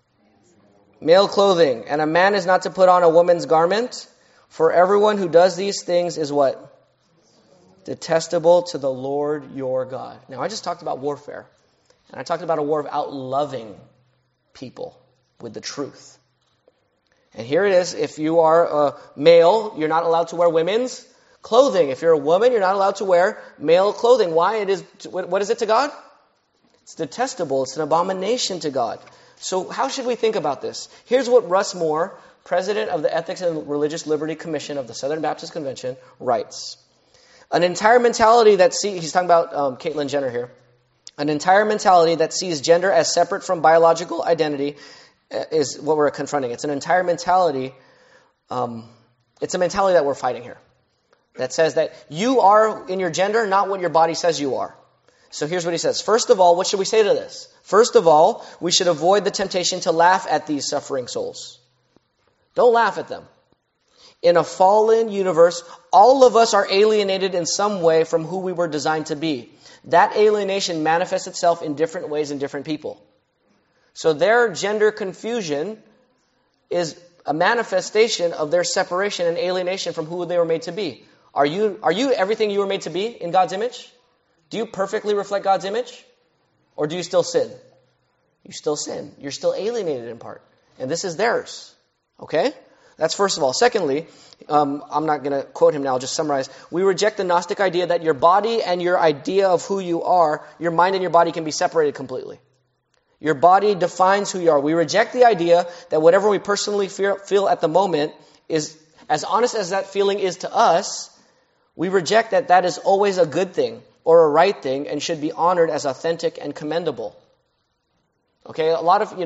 Male clothing. And a man is not to put on a woman's garment. For everyone who does these things is what? Detestable to the Lord your God. Now I just talked about warfare. And I talked about a war of outloving people with the truth. And here it is. If you are a male, you're not allowed to wear women's clothing. If you're a woman, you're not allowed to wear male clothing. Why? What is it to God? It's detestable. It's an abomination to God. So how should we think about this? Here's what Russ Moore, president of the Ethics and Religious Liberty Commission of the Southern Baptist Convention, writes. An entire mentality he's talking about Caitlyn Jenner here. An entire mentality that sees gender as separate from biological identity is what we're confronting. It's an entire mentality, it's a mentality that we're fighting here. That says that you are in your gender, not what your body says you are. So here's what he says. First of all, what should we say to this? First of all, we should avoid the temptation to laugh at these suffering souls. Don't laugh at them. In a fallen universe, all of us are alienated in some way from who we were designed to be. That alienation manifests itself in different ways in different people. So their gender confusion is a manifestation of their separation and alienation from who they were made to be. Are you everything you were made to be in God's image? Do you perfectly reflect God's image? Or do you still sin? You still sin. You're still alienated in part. And this is theirs. Okay? That's first of all. Secondly, I'm not going to quote him now, I'll just summarize. We reject the Gnostic idea that your body and your idea of who you are, your mind and your body can be separated completely. Your body defines who you are. We reject the idea that whatever we personally feel at the moment is, as honest as that feeling is to us, we reject that is always a good thing or a right thing and should be honored as authentic and commendable. Okay, a lot of,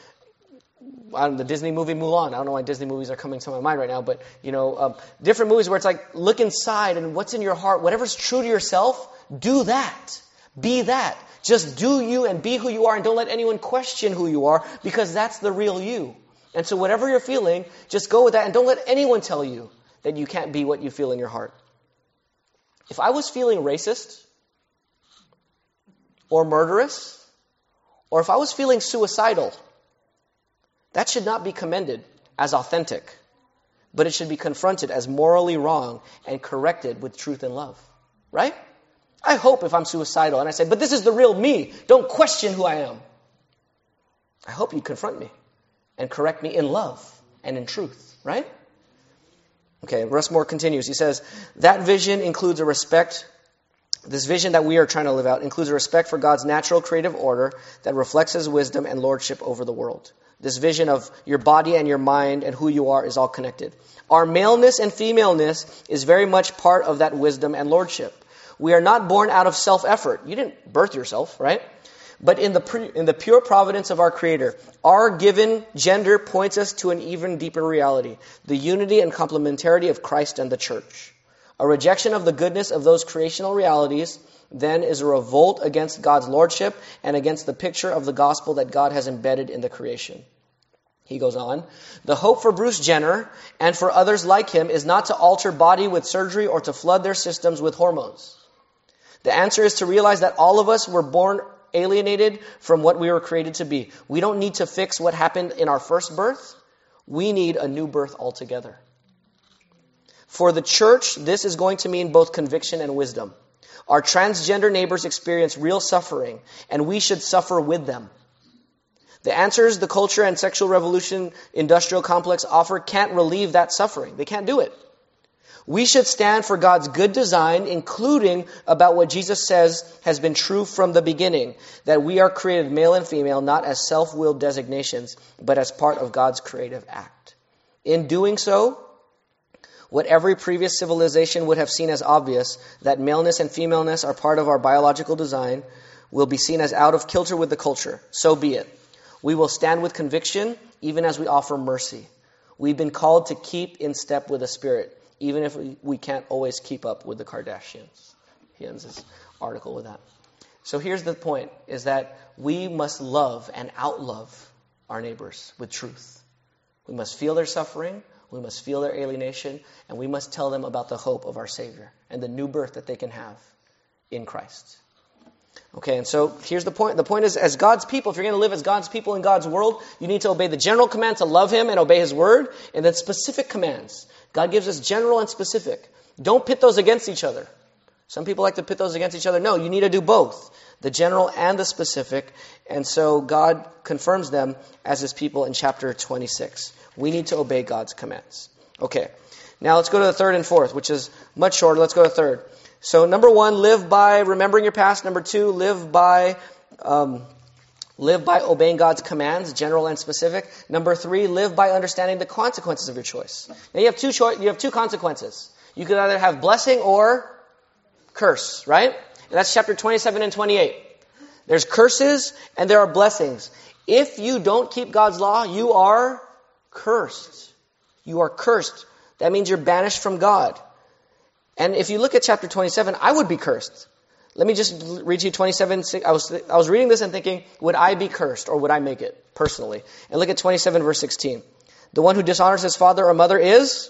the Disney movie Mulan. I don't know why Disney movies are coming to my mind right now, but, different movies where it's like, look inside and what's in your heart, whatever's true to yourself, do that. Be that. Just do you and be who you are and don't let anyone question who you are because that's the real you. And so whatever you're feeling, just go with that and don't let anyone tell you that you can't be what you feel in your heart. If I was feeling racist or murderous, or if I was feeling suicidal, that should not be commended as authentic, but it should be confronted as morally wrong and corrected with truth and love. Right? I hope if I'm suicidal and I say, but this is the real me, don't question who I am. I hope you'd confront me and correct me in love and in truth. Right? Okay, Russ Moore continues. He says, that vision includes a respect. This vision that we are trying to live out includes a respect for God's natural creative order that reflects His wisdom and lordship over the world. This vision of your body and your mind and who you are is all connected. Our maleness and femaleness is very much part of that wisdom and lordship. We are not born out of self-effort. You didn't birth yourself, right? But in the pure providence of our Creator, our given gender points us to an even deeper reality, the unity and complementarity of Christ and the church. A rejection of the goodness of those creational realities then is a revolt against God's lordship and against the picture of the gospel that God has embedded in the creation. He goes on, the hope for Bruce Jenner and for others like him is not to alter body with surgery or to flood their systems with hormones. The answer is to realize that all of us were born alienated from what we were created to be. We don't need to fix what happened in our first birth. We need a new birth altogether. For the church, this is going to mean both conviction and wisdom. Our transgender neighbors experience real suffering, and we should suffer with them. The answers the culture and sexual revolution industrial complex offer can't relieve that suffering. They can't do it. We should stand for God's good design, including about what Jesus says has been true from the beginning, that we are created male and female, not as self-willed designations, but as part of God's creative act. In doing so, what every previous civilization would have seen as obvious, that maleness and femaleness are part of our biological design, will be seen as out of kilter with the culture. So be it. We will stand with conviction, even as we offer mercy. We've been called to keep in step with the Spirit, even if we can't always keep up with the Kardashians. He ends his article with that. So here's the point, is that we must love and outlove our neighbors with truth. We must feel their suffering, we must feel their alienation, and we must tell them about the hope of our Savior and the new birth that they can have in Christ. Okay, and so here's the point. The point is, as God's people, if you're going to live as God's people in God's world, you need to obey the general command to love Him and obey His word, and then specific commands. God gives us general and specific. Don't pit those against each other. Some people like to pit those against each other. No, you need to do both, the general and the specific. And so God confirms them as His people in chapter 26. We need to obey God's commands. Okay, now let's go to the third and fourth, which is much shorter. Let's go to third. So number 1, live by remembering your past. Number 2, live by obeying God's commands, general and specific. Number 3, live by understanding the consequences of your choice. Now you have two consequences. You could either have blessing or curse, right? And that's chapter 27 and 28. There's curses and there are blessings. If you don't keep God's law, you are cursed. You are cursed. That means you're banished from God. And if you look at chapter 27, I would be cursed. Let me just read you 27. I was reading this and thinking, would I be cursed or would I make it personally? And look at 27 verse 16. The one who dishonors his father or mother is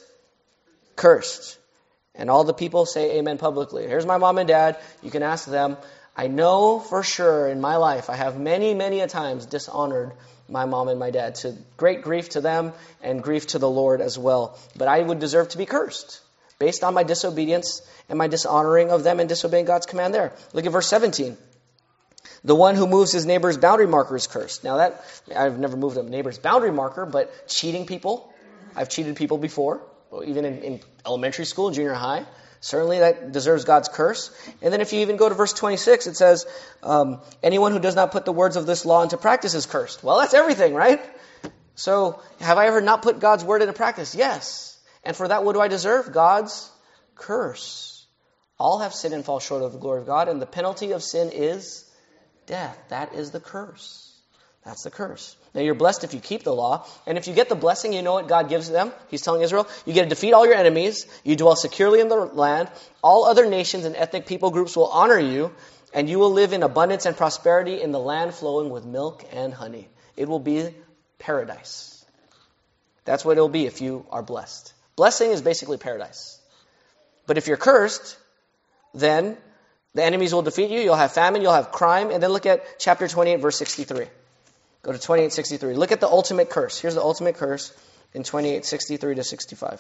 cursed. And all the people say amen publicly. Here's my mom and dad. You can ask them. I know for sure in my life I have many, many a times dishonored my mom and my dad, to great grief to them and grief to the Lord as well. But I would deserve to be cursed based on my disobedience and my dishonoring of them and disobeying God's command there. Look at verse 17. The one who moves his neighbor's boundary marker is cursed. Now that, I've never moved a neighbor's boundary marker, but cheating people, I've cheated people before, even in elementary school, junior high. Certainly that deserves God's curse. And then if you even go to verse 26, it says, anyone who does not put the words of this law into practice is cursed. Well, that's everything, right? So, have I ever not put God's word into practice? Yes. And for that, what do I deserve? God's curse. All have sinned and fall short of the glory of God, and the penalty of sin is death. That is the curse. That's the curse. Now, you're blessed if you keep the law. And if you get the blessing, you know what God gives them? He's telling Israel, you get to defeat all your enemies. You dwell securely in the land. All other nations and ethnic people groups will honor you. And you will live in abundance and prosperity in the land flowing with milk and honey. It will be paradise. That's what it will be if you are blessed. Blessing is basically paradise. But if you're cursed, then the enemies will defeat you. You'll have famine. You'll have crime. And then look at chapter 28, verse 63. Go to 28:63. Look at the ultimate curse. Here's the ultimate curse in 28:63 to 65.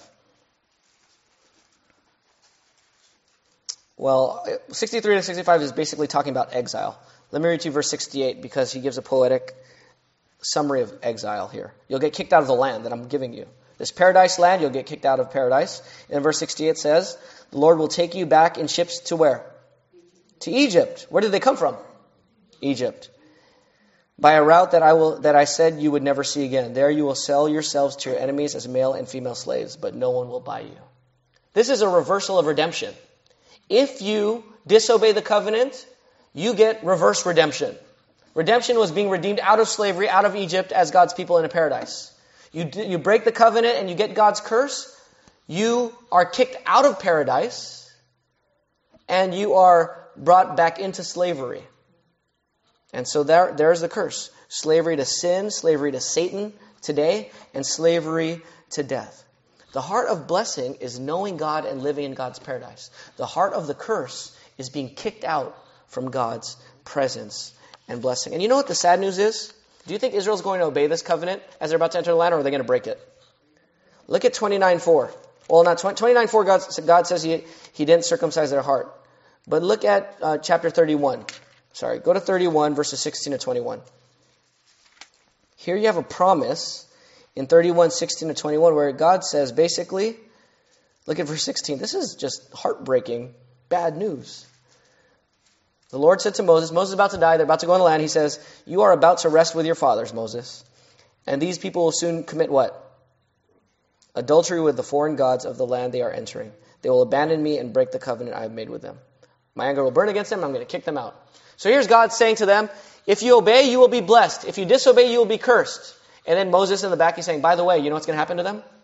Well, 63 to 65 is basically talking about exile. Let me read to you verse 68 because he gives a poetic summary of exile here. You'll get kicked out of the land that I'm giving you. This paradise land, you'll get kicked out of paradise. And verse 68 says, the Lord will take you back in ships to where? To Egypt. Where did they come from? Egypt. By a route that I said you would never see again. There you will sell yourselves to your enemies as male and female slaves, but no one will buy you. This is a reversal of redemption. If you disobey the covenant, you get reverse redemption. Redemption was being redeemed out of slavery, out of Egypt, as God's people in a paradise. You break the covenant and you get God's curse. You are kicked out of paradise and you are brought back into slavery. And so there's the curse. Slavery to sin, slavery to Satan today, and slavery to death. The heart of blessing is knowing God and living in God's paradise. The heart of the curse is being kicked out from God's presence and blessing. And you know what the sad news is? Do you think Israel's going to obey this covenant as they're about to enter the land, or are they going to break it? Look at 29:4. Well, not 29:4, God says he didn't circumcise their heart. But look at chapter 31. Sorry, go to 31, verses 16 to 21. Here you have a promise in 31, 16 to 21, where God says, basically, look at verse 16. This is just heartbreaking, bad news. The Lord said to Moses is about to die, they're about to go in the land. He says, you are about to rest with your fathers, Moses. And these people will soon commit what? Adultery with the foreign gods of the land they are entering. They will abandon me and break the covenant I have made with them. My anger will burn against them, I'm going to kick them out. So here's God saying to them, if you obey, you will be blessed. If you disobey, you will be cursed. And then Moses in the back, he's saying, by the way, you know what's going to happen to them?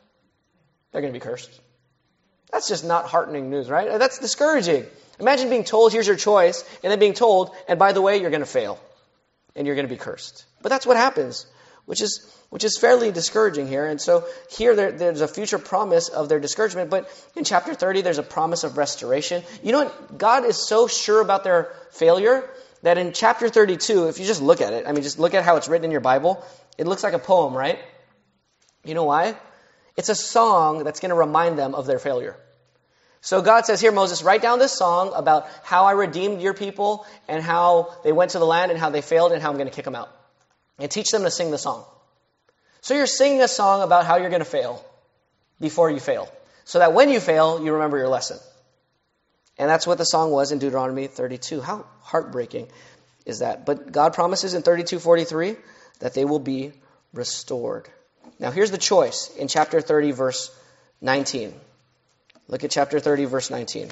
they're going to be cursed. That's just not heartening news, right? That's discouraging. Imagine being told, here's your choice, and then being told, and by the way, you're going to fail, and you're going to be cursed. But that's what happens, which is fairly discouraging here. And so here there's a future promise of their discouragement, but in chapter 30, there's a promise of restoration. You know what? God is so sure about their failure that in chapter 32, if you just look at it, just look at how it's written in your Bible, it looks like a poem, right? You know why? It's a song that's going to remind them of their failure. So God says, here, Moses, write down this song about how I redeemed your people and how they went to the land and how they failed and how I'm going to kick them out. And teach them to sing the song. So you're singing a song about how you're going to fail before you fail. So that when you fail, you remember your lesson. And that's what the song was in Deuteronomy 32. How heartbreaking is that? But God promises in 32:43 that they will be restored. Now here's the choice in chapter 30, verse 19. Look at chapter 30, verse 19.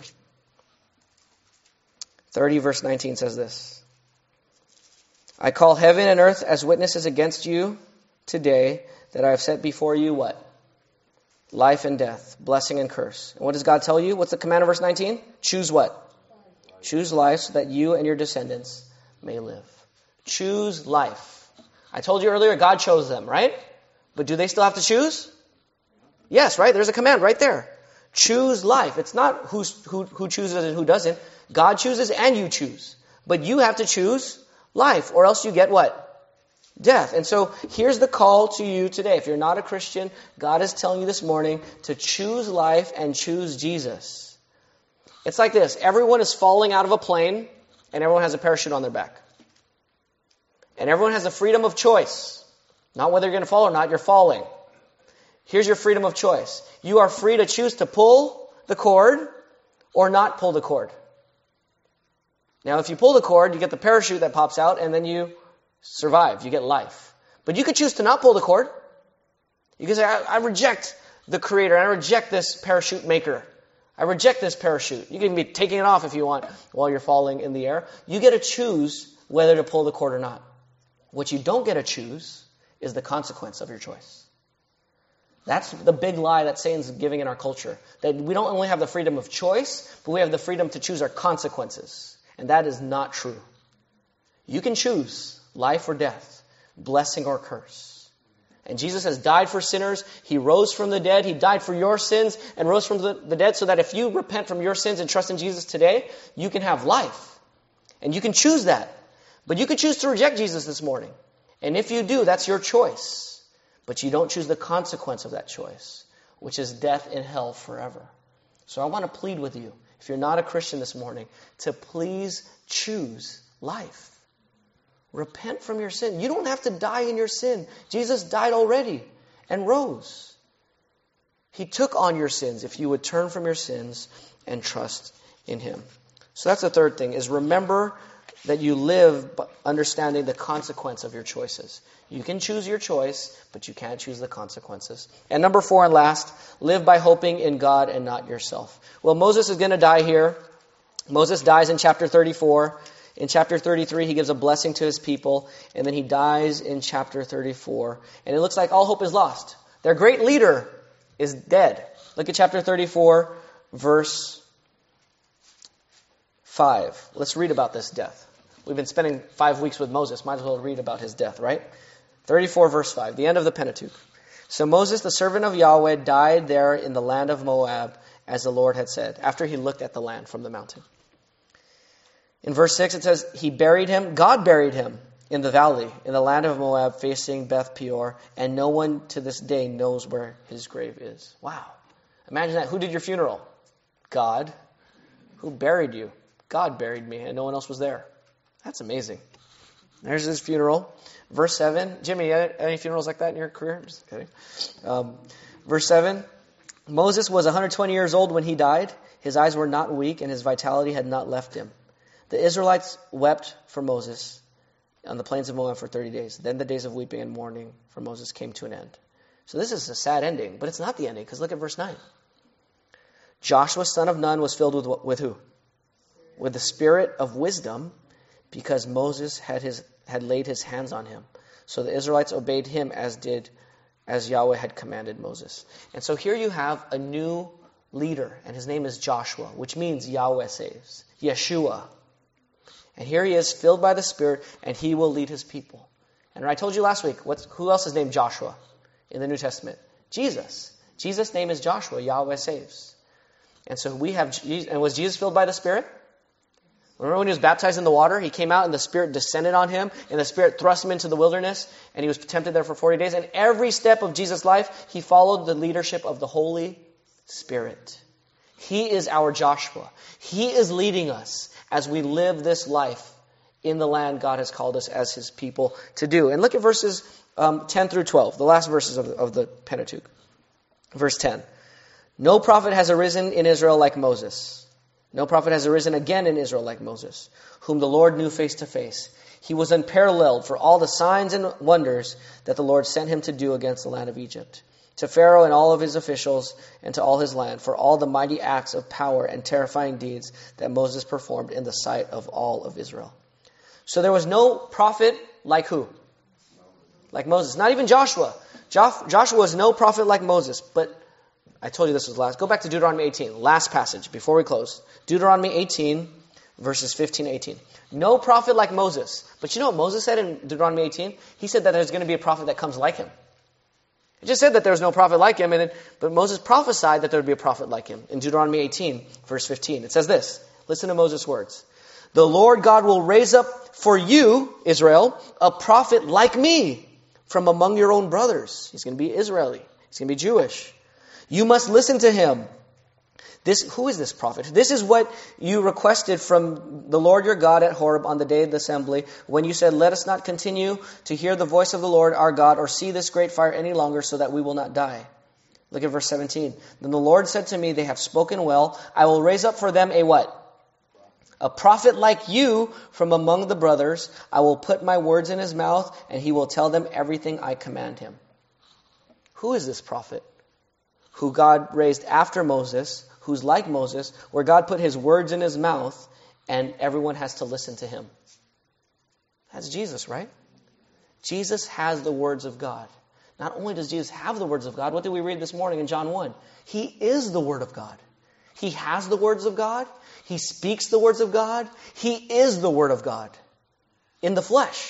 30, verse 19 says this. I call heaven and earth as witnesses against you today that I have set before you what? Life and death, blessing and curse. And what does God tell you? What's the command of verse 19? Choose what? Choose life so that you and your descendants may live. Choose life. I told you earlier, God chose them, right? But do they still have to choose? Yes, right? There's a command right there. Choose life. It's not who chooses and who doesn't. God chooses and you choose. But you have to choose life, or else you get what? Death. And so here's the call to you today. If you're not a Christian, God is telling you this morning to choose life and choose Jesus. It's like this. Everyone is falling out of a plane, and everyone has a parachute on their back. And everyone has the freedom of choice. Not whether you're going to fall or not, you're falling. Here's your freedom of choice. You are free to choose to pull the cord or not pull the cord. Now, if you pull the cord, you get the parachute that pops out, and then you survive. You get life. But you could choose to not pull the cord. You can say, I reject the Creator. I reject this parachute maker. I reject this parachute. You can be taking it off if you want while you're falling in the air. You get to choose whether to pull the cord or not. What you don't get to choose is the consequence of your choice. That's the big lie that Satan's giving in our culture. That we don't only have the freedom of choice, but we have the freedom to choose our consequences. And that is not true. You can choose life or death, blessing or curse. And Jesus has died for sinners. He rose from the dead. He died for your sins and rose from the dead so that if you repent from your sins and trust in Jesus today, you can have life. And you can choose that. But you could choose to reject Jesus this morning. And if you do, that's your choice. But you don't choose the consequence of that choice, which is death in hell forever. So I want to plead with you, if you're not a Christian this morning, to please choose life. Repent from your sin. You don't have to die in your sin. Jesus died already and rose. He took on your sins if you would turn from your sins and trust in Him. So that's the third thing, is remember that you live understanding the consequence of your choices. You can choose your choice, but you can't choose the consequences. And number 4 and last, live by hoping in God and not yourself. Well, Moses is going to die here. Moses dies in chapter 34. In chapter 33, he gives a blessing to his people, and then he dies in chapter 34. And it looks like all hope is lost. Their great leader is dead. Look at chapter 34, verse 5. Let's read about this death. We've been spending 5 weeks with Moses. Might as well read about his death, right? 34, verse 5, the end of the Pentateuch. So Moses, the servant of Yahweh, died there in the land of Moab, as the Lord had said, after he looked at the land from the mountain. In verse 6, it says, he buried him, God buried him in the valley, in the land of Moab, facing Beth Peor, and no one to this day knows where his grave is. Wow. Imagine that. Who did your funeral? God. Who buried you? God buried me, and no one else was there. That's amazing. There's his funeral. Verse 7. Jimmy, any funerals like that in your career? Just kidding. Verse 7. Moses was 120 years old when he died. His eyes were not weak, and his vitality had not left him. The Israelites wept for Moses on the plains of Moab for 30 days. Then the days of weeping and mourning for Moses came to an end. So this is a sad ending, but it's not the ending, because look at verse 9. Joshua, son of Nun, was filled with who? With the spirit of wisdom, because Moses had laid his hands on him. So the Israelites obeyed him, as did as Yahweh had commanded Moses. And so here you have a new leader, and his name is Joshua, which means Yahweh saves. Yeshua. And here he is, filled by the Spirit, and he will lead his people. And I told you last week, who else is named Joshua in the New Testament? Jesus. Jesus' name is Joshua. Yahweh saves. And so we have, and was Jesus filled by the Spirit? Remember when he was baptized in the water? He came out and the Spirit descended on him, and the Spirit thrust him into the wilderness, and he was tempted there for 40 days. And every step of Jesus' life, he followed the leadership of the Holy Spirit. He is our Joshua. He is leading us as we live this life in the land God has called us as his people to do. And look at verses 10 through 12, the last verses of the Pentateuch. Verse 10. No prophet has arisen in Israel like Moses. No prophet has arisen again in Israel like Moses, whom the Lord knew face to face. He was unparalleled for all the signs and wonders that the Lord sent him to do against the land of Egypt, to Pharaoh and all of his officials, and to all his land, for all the mighty acts of power and terrifying deeds that Moses performed in the sight of all of Israel. So there was no prophet like who? Like Moses. Not even Joshua. Joshua was no prophet like Moses, but I told you this was last. Go back to Deuteronomy 18, last passage before we close. Deuteronomy 18, verses 15 to 18. No prophet like Moses. But you know what Moses said in Deuteronomy 18? He said that there's going to be a prophet that comes like him. He just said that there was no prophet like him, but Moses prophesied that there would be a prophet like him. In Deuteronomy 18, verse 15, it says this. Listen to Moses' words. The Lord God will raise up for you, Israel, a prophet like me from among your own brothers. He's going to be Israeli. He's going to be Jewish. You must listen to him. Who is this prophet? This is what you requested from the Lord your God at Horeb on the day of the assembly, when you said, let us not continue to hear the voice of the Lord our God or see this great fire any longer so that we will not die. Look at verse 17. Then the Lord said to me, they have spoken well. I will raise up for them a what? A prophet like you from among the brothers. I will put my words in his mouth, and he will tell them everything I command him. Who is this prophet who God raised after Moses, who's like Moses, where God put his words in his mouth and everyone has to listen to him? That's Jesus, right? Jesus has the words of God. Not only does Jesus have the words of God, what did we read this morning in John 1? He is the Word of God. He has the words of God. He speaks the words of God. He is the Word of God in the flesh.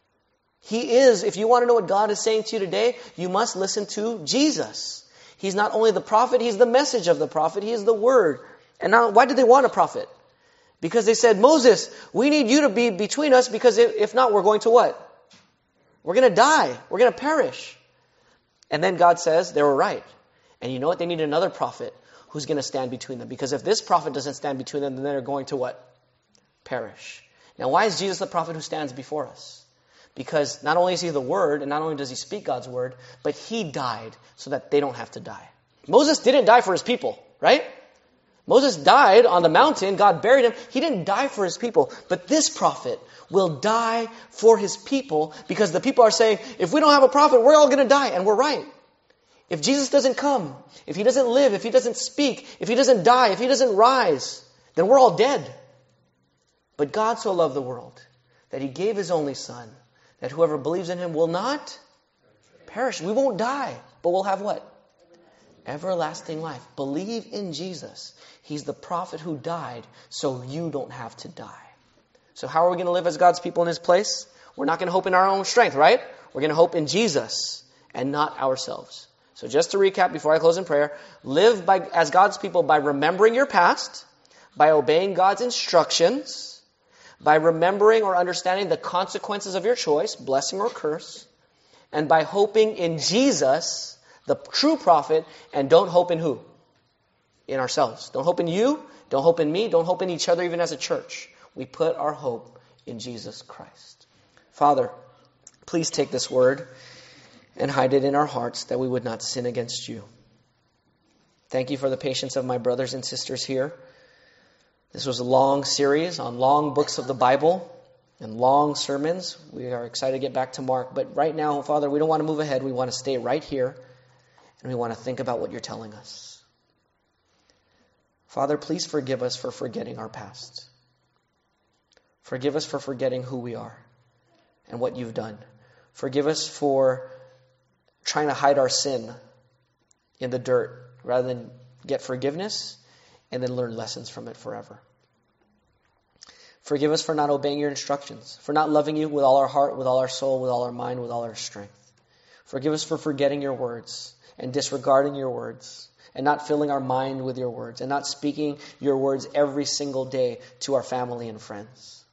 He is, if you want to know what God is saying to you today, you must listen to Jesus. He's not only the prophet, he's the message of the prophet. He is the Word. And now, why did they want a prophet? Because they said, Moses, we need you to be between us, because if not, we're going to what? We're going to die. We're going to perish. And then God says they were right. And you know what? They need another prophet who's going to stand between them. Because if this prophet doesn't stand between them, then they're going to what? Perish. Now, why is Jesus the prophet who stands before us? Because not only is he the Word, and not only does he speak God's Word, but he died so that they don't have to die. Moses didn't die for his people, right? Moses died on the mountain. God buried him. He didn't die for his people. But this prophet will die for his people, because the people are saying, if we don't have a prophet, we're all going to die. And we're right. If Jesus doesn't come, if he doesn't live, if he doesn't speak, if he doesn't die, if he doesn't rise, then we're all dead. But God so loved the world that he gave his only Son, that whoever believes in him will not perish. We won't die, but we'll have what? Everlasting life. Believe in Jesus. He's the prophet who died so you don't have to die. So how are we going to live as God's people in his place? We're not going to hope in our own strength, right? We're going to hope in Jesus and not ourselves. So just to recap before I close in prayer, live as God's people by remembering your past, by obeying God's instructions, by remembering or understanding the consequences of your choice, blessing or curse, and by hoping in Jesus, the true prophet, and don't hope in who? In ourselves. Don't hope in you, don't hope in me, don't hope in each other even as a church. We put our hope in Jesus Christ. Father, please take this word and hide it in our hearts that we would not sin against you. Thank you for the patience of my brothers and sisters here. This was a long series on long books of the Bible and long sermons. We are excited to get back to Mark. But right now, Father, we don't want to move ahead. We want to stay right here. And we want to think about what you're telling us. Father, please forgive us for forgetting our past. Forgive us for forgetting who we are and what you've done. Forgive us for trying to hide our sin in the dirt rather than get forgiveness and then learn lessons from it forever. Forgive us for not obeying your instructions, for not loving you with all our heart, with all our soul, with all our mind, with all our strength. Forgive us for forgetting your words and disregarding your words and not filling our mind with your words and not speaking your words every single day to our family and friends.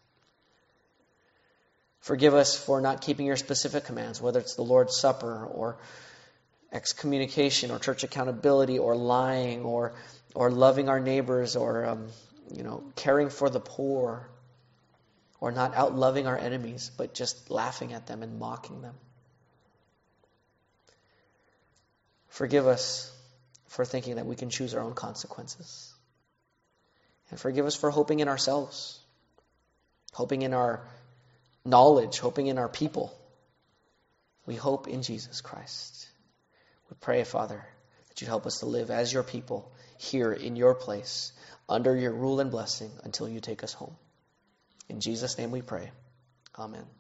Forgive us for not keeping your specific commands, whether it's the Lord's Supper or excommunication or church accountability or lying or loving our neighbors or caring for the poor or not out loving our enemies but just laughing at them and mocking them. Forgive us for thinking that we can choose our own consequences. And forgive us for hoping in ourselves, hoping in our knowledge, hoping in our people. We hope in Jesus Christ. We pray, Father, that you'd help us to live as your people here in your place, under your rule and blessing until you take us home. In Jesus' name we pray. Amen.